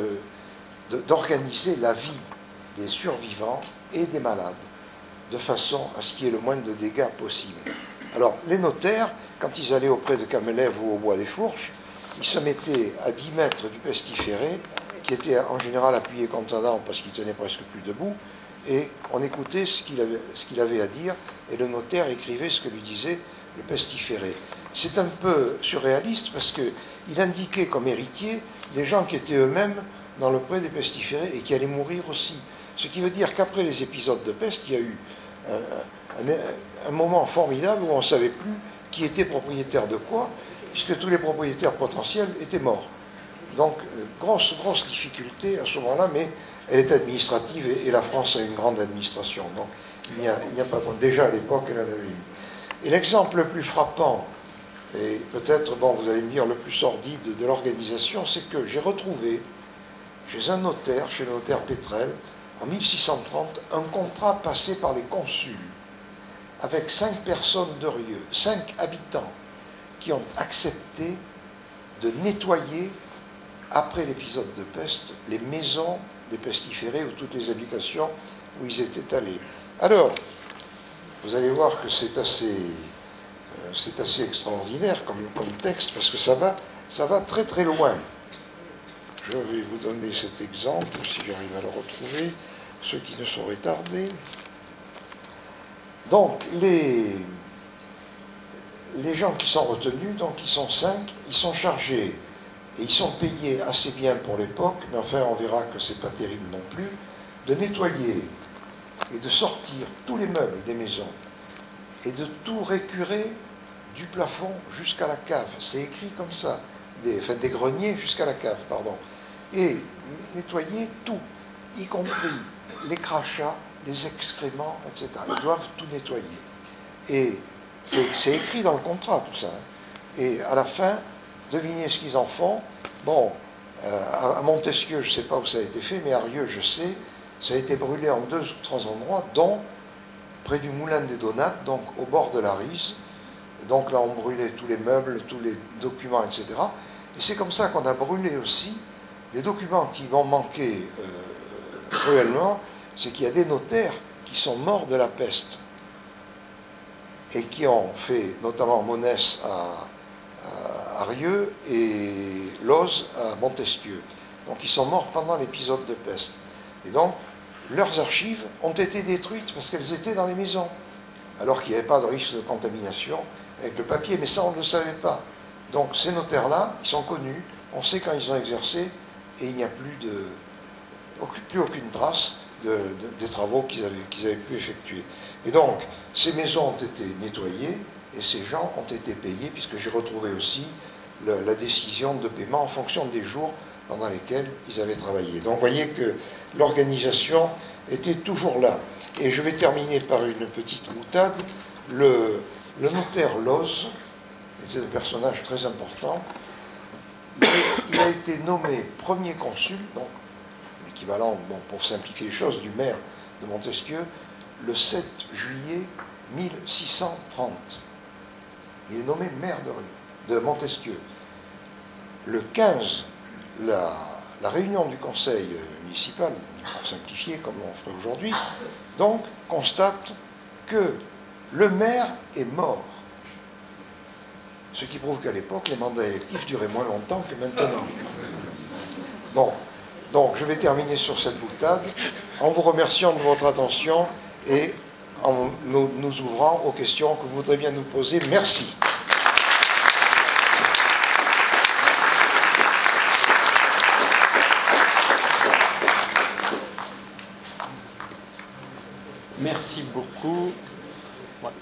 d'organiser la vie des survivants et des malades de façon à ce qu'il y ait le moins de dégâts possible. Alors, les notaires, quand ils allaient auprès de Camelev ou au Bois des Fourches, ils se mettaient à 10 mètres du pestiféré, qui était en général appuyé contre un arbre parce qu'il tenait presque plus debout, et on écoutait ce qu'il avait à dire, et le notaire écrivait ce que lui disait le pestiféré. C'est un peu surréaliste parce qu'il indiquait comme héritiers des gens qui étaient eux-mêmes dans le pré des pestiférés et qui allaient mourir aussi. Ce qui veut dire qu'après les épisodes de peste, il y a eu un moment formidable où on ne savait plus qui était propriétaire de quoi, puisque tous les propriétaires potentiels étaient morts. Donc, grosse difficulté à ce moment-là, mais elle est administrative et la France a une grande administration. Donc, il n'y a pas de... Déjà à l'époque, elle en avait une. Et l'exemple le plus frappant, et peut-être, bon, vous allez me dire, le plus sordide de l'organisation, c'est que j'ai retrouvé chez un notaire, chez le notaire Pétrel, en 1630, un contrat passé par les consuls avec 5 personnes de Rieux, 5 habitants, qui ont accepté de nettoyer, après l'épisode de peste, les maisons des pestiférés ou toutes les habitations où ils étaient allés. Alors, vous allez voir que c'est assez extraordinaire comme texte, parce que ça va très très loin. Je vais vous donner cet exemple, si j'arrive à le retrouver, ceux qui ne sauraient tarder. Donc, les gens qui sont retenus, donc ils sont 5, ils sont chargés, et ils sont payés assez bien pour l'époque, mais enfin on verra que c'est pas terrible non plus, de nettoyer et de sortir tous les meubles des maisons, et de tout récurer du plafond jusqu'à la cave. C'est écrit comme ça, des greniers jusqu'à la cave, pardon. Et nettoyer tout, y compris les crachats, les excréments, etc. Ils doivent tout nettoyer. Et c'est écrit dans le contrat, tout ça. Et à la fin, devinez ce qu'ils en font. Bon, à Montesquieu, je ne sais pas où ça a été fait, mais à Rieux, je sais, ça a été brûlé en 2 ou 3 endroits, dont près du Moulin des Donates, donc au bord de la Rise. Et donc là, on brûlait tous les meubles, tous les documents, etc. Et c'est comme ça qu'on a brûlé aussi des documents qui vont manquer cruellement, c'est qu'il y a des notaires qui sont morts de la peste et qui ont fait notamment Monès à Rieux et Loz à Montesquieu. Donc ils sont morts pendant l'épisode de peste. Et donc leurs archives ont été détruites parce qu'elles étaient dans les maisons, alors qu'il n'y avait pas de risque de contamination avec le papier, mais ça on ne le savait pas. Donc ces notaires-là, ils sont connus, on sait quand ils ont exercé, et il n'y a plus aucune trace des travaux qu'ils avaient pu effectuer. Et donc, ces maisons ont été nettoyées, et ces gens ont été payés, puisque j'ai retrouvé aussi la décision de paiement en fonction des jours pendant lesquels ils avaient travaillé. Donc vous voyez que l'organisation était toujours là. Et je vais terminer par une petite boutade. Le notaire Loz était un personnage très important. Il a été nommé premier consul, donc l'équivalent, bon, pour simplifier les choses, du maire de Montesquieu, le 7 juillet 1630. Il est nommé maire de Montesquieu. Le 15, la réunion du conseil municipal, pour simplifier comme on ferait aujourd'hui, donc constate que le maire est mort. Ce qui prouve qu'à l'époque, les mandats électifs duraient moins longtemps que maintenant. Bon, donc je vais terminer sur cette boutade en vous remerciant de votre attention et en nous ouvrant aux questions que vous voudrez bien nous poser. Merci. Merci beaucoup. Ouais.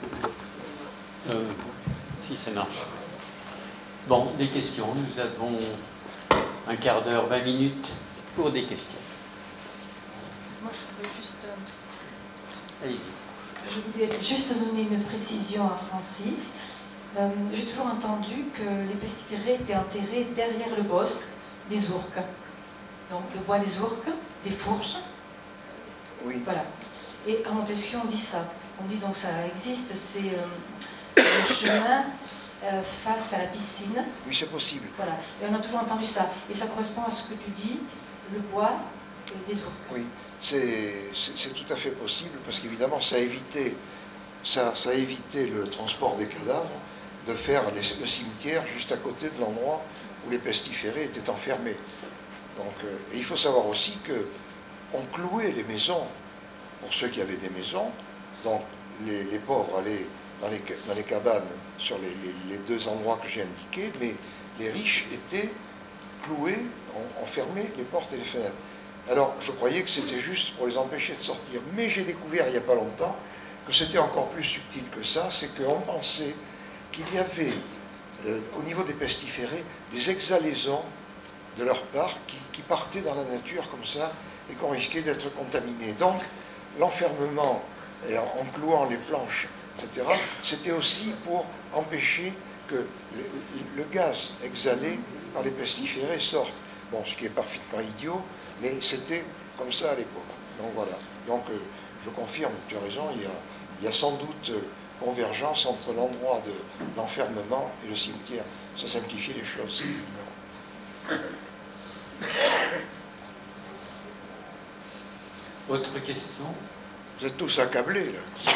Si ça marche. Bon, des questions. Nous avons un quart d'heure, 20 minutes pour des questions. Moi, je voudrais juste... Allez-y. Je voulais juste donner une précision à Francis. J'ai toujours entendu que les pestiférés étaient enterrés derrière le bosque des ourques. Donc le bois des ourques, des fourches. Oui. Voilà. Et à Montesquieu, on dit ça. On dit donc ça existe, c'est le chemin face à la piscine. Oui, c'est possible. Voilà. Et on a toujours entendu ça. Et ça correspond à ce que tu dis, le bois des ourques. Oui, c'est tout à fait possible, parce qu'évidemment, ça a évité le transport des cadavres, de faire le cimetière juste à côté de l'endroit où les pestiférés étaient enfermés. Donc, et il faut savoir aussi qu'on clouait les maisons, pour ceux qui avaient des maisons. Donc les pauvres allaient dans les cabanes sur les 2 endroits que j'ai indiqués, mais les riches étaient cloués, on fermait les portes et les fenêtres. Alors je croyais que c'était juste pour les empêcher de sortir, mais j'ai découvert il n'y a pas longtemps que c'était encore plus subtil que ça, c'est qu'on pensait qu'il y avait au niveau des pestiférés des exhalaisons de leur part qui partaient dans la nature comme ça et qu'on risquait d'être contaminés. Donc l'enfermement en clouant les planches, etc., c'était aussi pour empêcher que le gaz exhalé par les pestiférés sorte. Bon, ce qui est parfaitement idiot, mais c'était comme ça à l'époque. Donc voilà. Donc je confirme, tu as raison, il y a sans doute convergence entre l'endroit d'enfermement et le cimetière. Ça simplifie les choses, c'est évident. Autre question? Vous êtes tous accablés, là.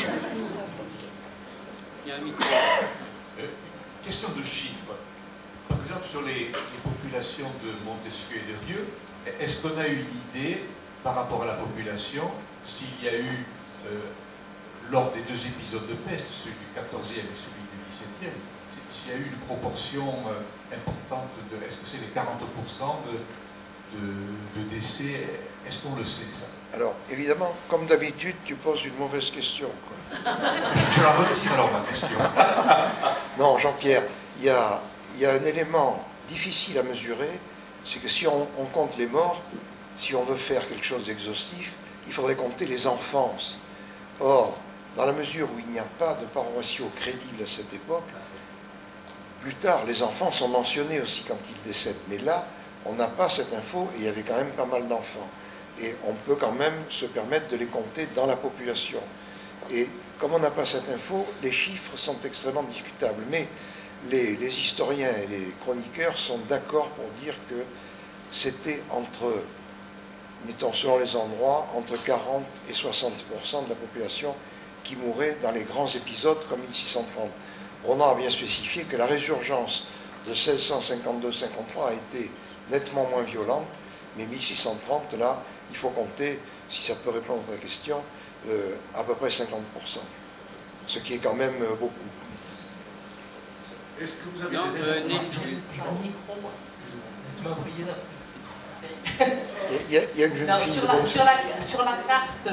Il y a un micro. Question de chiffres. Par exemple, sur les populations de Montesquieu et de Rieux, est-ce qu'on a une idée, par rapport à la population, s'il y a eu, lors des deux épisodes de peste, celui du 14e et celui du 17e, s'il y a eu une proportion importante de... Est-ce que c'est les 40% de décès? Est-ce qu'on le sait, ça? Alors, évidemment, comme d'habitude, tu poses une mauvaise question, quoi. Je la retire alors, ma question. Non, Jean-Pierre, il y a un élément difficile à mesurer, c'est que si on compte les morts, si on veut faire quelque chose d'exhaustif, il faudrait compter les enfants. Or, dans la mesure où il n'y a pas de paroissiaux crédibles à cette époque, plus tard, les enfants sont mentionnés aussi quand ils décèdent. Mais là, on n'a pas cette info et il y avait quand même pas mal d'enfants. Et on peut quand même se permettre de les compter dans la population. Et comme on n'a pas cette info, les chiffres sont extrêmement discutables. Mais les historiens et les chroniqueurs sont d'accord pour dire que c'était entre, mettons selon les endroits, entre 40 et 60% de la population qui mourait dans les grands épisodes comme 1630. Ronan a bien spécifié que la résurgence de 1652-53 a été nettement moins violente, mais 1630, là, il faut compter, si ça peut répondre à la question, à peu près 50%. Ce qui est quand même beaucoup. Est-ce que vous avez Non, des Il y a une jeune Non, fille sur la carte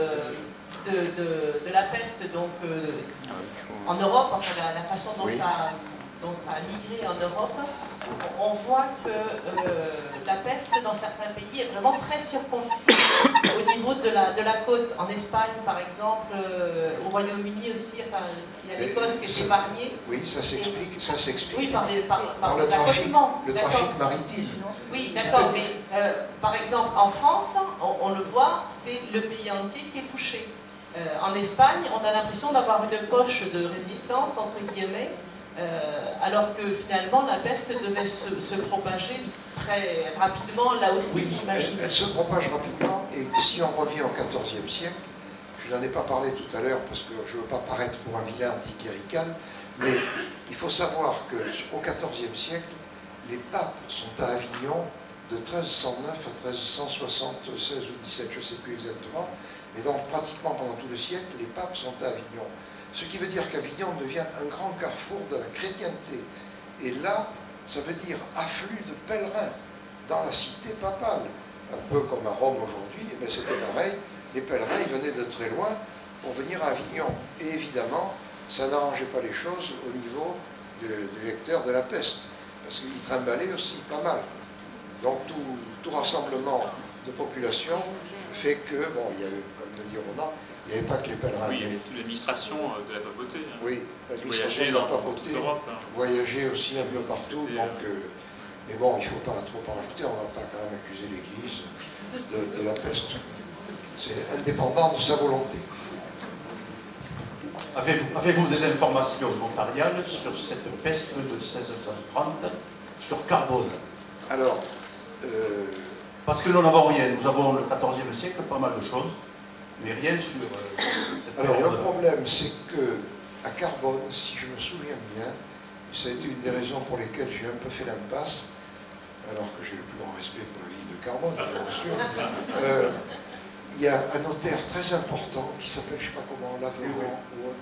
de la peste, donc en Europe, enfin, la façon dont, oui. dont ça a migré en Europe, on voit que la peste dans certains pays est vraiment très circonscrite au niveau de la côte. En Espagne, par exemple, au Royaume-Uni aussi, enfin, il y a l'Écosse qui est épargnée. Oui, ça s'explique. Oui, par le trafic maritime. Oui, d'accord, mais par exemple, en France, on le voit, c'est le pays entier qui est touché. En Espagne, on a l'impression d'avoir une poche de résistance, entre guillemets, alors que finalement, la peste devait se propager très rapidement, là aussi, Oui, j'imagine. elle se propage rapidement, et si on revient au XIVe siècle, je n'en ai pas parlé tout à l'heure parce que je ne veux pas paraître pour un vilain anticlérical, mais il faut savoir qu'au XIVe siècle, les papes sont à Avignon de 1309 à 1376 ou 17, je ne sais plus exactement, mais donc pratiquement pendant tout le siècle, les papes sont à Avignon. Ce qui veut dire qu'Avignon devient un grand carrefour de la chrétienté. Et là, ça veut dire afflux de pèlerins dans la cité papale. Un peu comme à Rome aujourd'hui, mais c'était pareil. Les pèlerins, ils venaient de très loin pour venir à Avignon. Et évidemment, ça n'arrangeait pas les choses au niveau du vecteur de la peste, parce qu'ils trimballaient aussi pas mal. Donc tout rassemblement de population fait que, bon, il y avait, comme le dit Ronan, il n'y avait pas que les pèlerins. Oui, il y avait toute l'administration de la papauté. Oui, l'administration de la papauté voyageait aussi un peu partout. Donc, mais bon, il ne faut pas trop en rajouter, on ne va pas quand même accuser l'Église de la peste. C'est indépendant de sa volonté. Avez-vous des informations notariales sur cette peste de 1630, sur Carbone? Alors, parce que nous n'avons rien. Nous avons le XIVe siècle, pas mal de choses, mais rien sur cette alors période. le problème, c'est que à Carbone, si je me souviens bien, ça a été une des raisons pour lesquelles j'ai un peu fait l'impasse, alors que j'ai le plus grand respect pour la ville de Carbone, bien sûr. Il y a un notaire très important qui s'appelle, je ne sais pas comment, Laveran,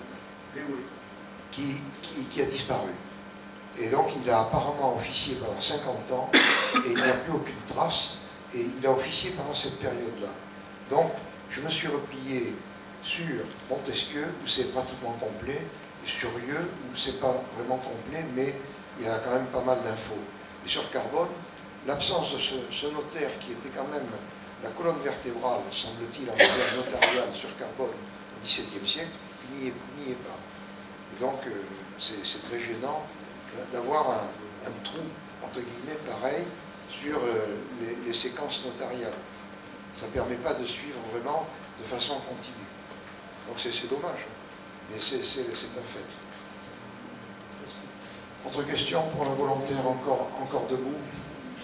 qui a disparu. Et donc il a apparemment officié pendant 50 ans et il n'y a plus aucune trace et il a officié pendant cette période-là. Donc je me suis replié sur Montesquieu où c'est pratiquement complet et sur Rieux où c'est pas vraiment complet mais il y a quand même pas mal d'infos. Et sur Carbone, l'absence de ce notaire qui était quand même la colonne vertébrale, semble-t-il, en matière notariale sur Carbone au XVIIe siècle, n'y est pas. Et donc c'est très gênant d'avoir un trou, entre guillemets, pareil, sur les séquences notariales. Ça ne permet pas de suivre vraiment de façon continue. Donc c'est dommage, mais c'est un fait. Autre question pour un volontaire encore debout?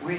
Oui.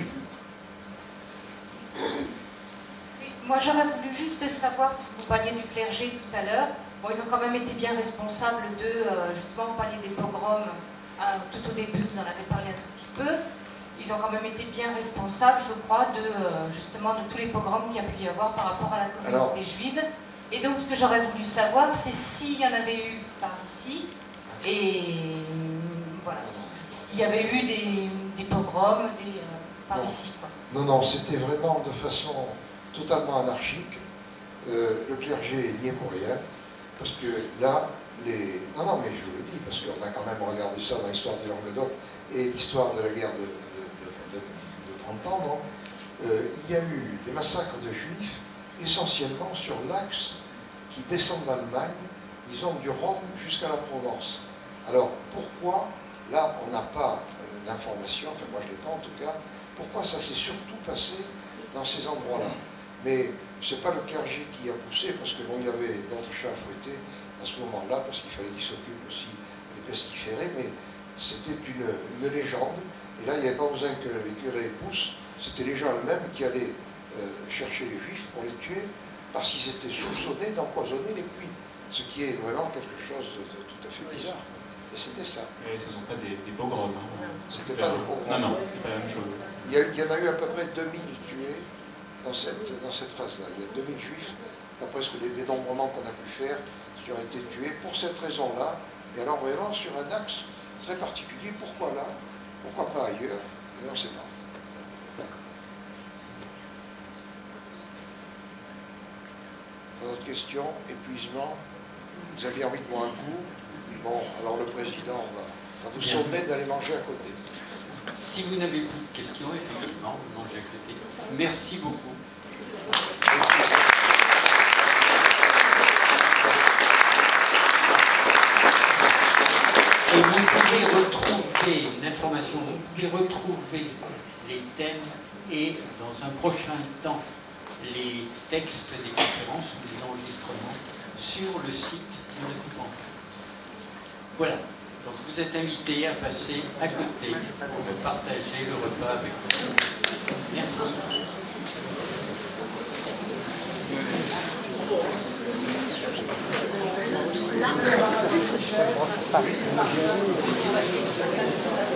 Oui, moi j'aurais voulu juste savoir, parce que vous parliez du clergé tout à l'heure, bon, ils ont quand même été bien responsables de, justement, vous parliez des pogroms, tout au début, vous en avez parlé un tout petit peu, ils ont quand même été bien responsables, je crois, de, justement, de tous les pogroms qu'il y a pu y avoir par rapport à la communauté juive. Et donc, ce que j'aurais voulu savoir, c'est s'il y en avait eu par ici, et voilà, s'il y avait eu des pogroms par ici, quoi. Non, non, c'était vraiment de façon totalement anarchique. Le clergé n'y est pour rien, parce que là, non, non, mais je vous le dis, parce qu'on a quand même regardé ça dans l'histoire du Languedoc et l'histoire de la guerre de 30 ans, non il y a eu des massacres de juifs essentiellement sur l'axe qui descend d'Allemagne, disons du Rhône jusqu'à la Provence. Alors, pourquoi, là, on n'a pas l'information, enfin moi je l'ai pas en tout cas, pourquoi ça s'est surtout passé dans ces endroits-là. Mais ce n'est pas le clergé qui a poussé, parce que bon, il avait d'autres chats à fouetter à ce moment-là, parce qu'il fallait qu'il s'occupe aussi des pestiférés, mais c'était une légende. Et là, il n'y avait pas besoin que les curés poussent, c'était les gens eux-mêmes qui allaient chercher les juifs pour les tuer, parce qu'ils étaient soupçonnés d'empoisonner les puits, ce qui est vraiment quelque chose de tout à fait bizarre. Et c'était ça. Et ce ne sont pas des pogroms. Hein. C'était pas des pogroms. Non, non, c'est pas la même chose. Il y en a eu à peu près 2000 tués dans cette phase-là. Il y a 2000 juifs, d'après des dénombrements qu'on a pu faire, qui ont été tués pour cette raison-là. Et alors vraiment sur un axe très particulier. Pourquoi là? Pourquoi pas ailleurs? Mais on ne sait pas. Pas d'autres questions? Épuisement? Vous aviez envie de boire un coup? Bon, alors le président va vous sommer d'aller manger à côté. Si vous n'avez plus de questions, effectivement, vous mangez à côté. Merci beaucoup. Et vous pouvez retrouver une information, vous pouvez retrouver les thèmes et dans un prochain temps les textes des conférences ou les enregistrements sur le site de la Coupe. Voilà. Donc vous êtes invités à passer à côté pour partager le repas avec vous. Merci.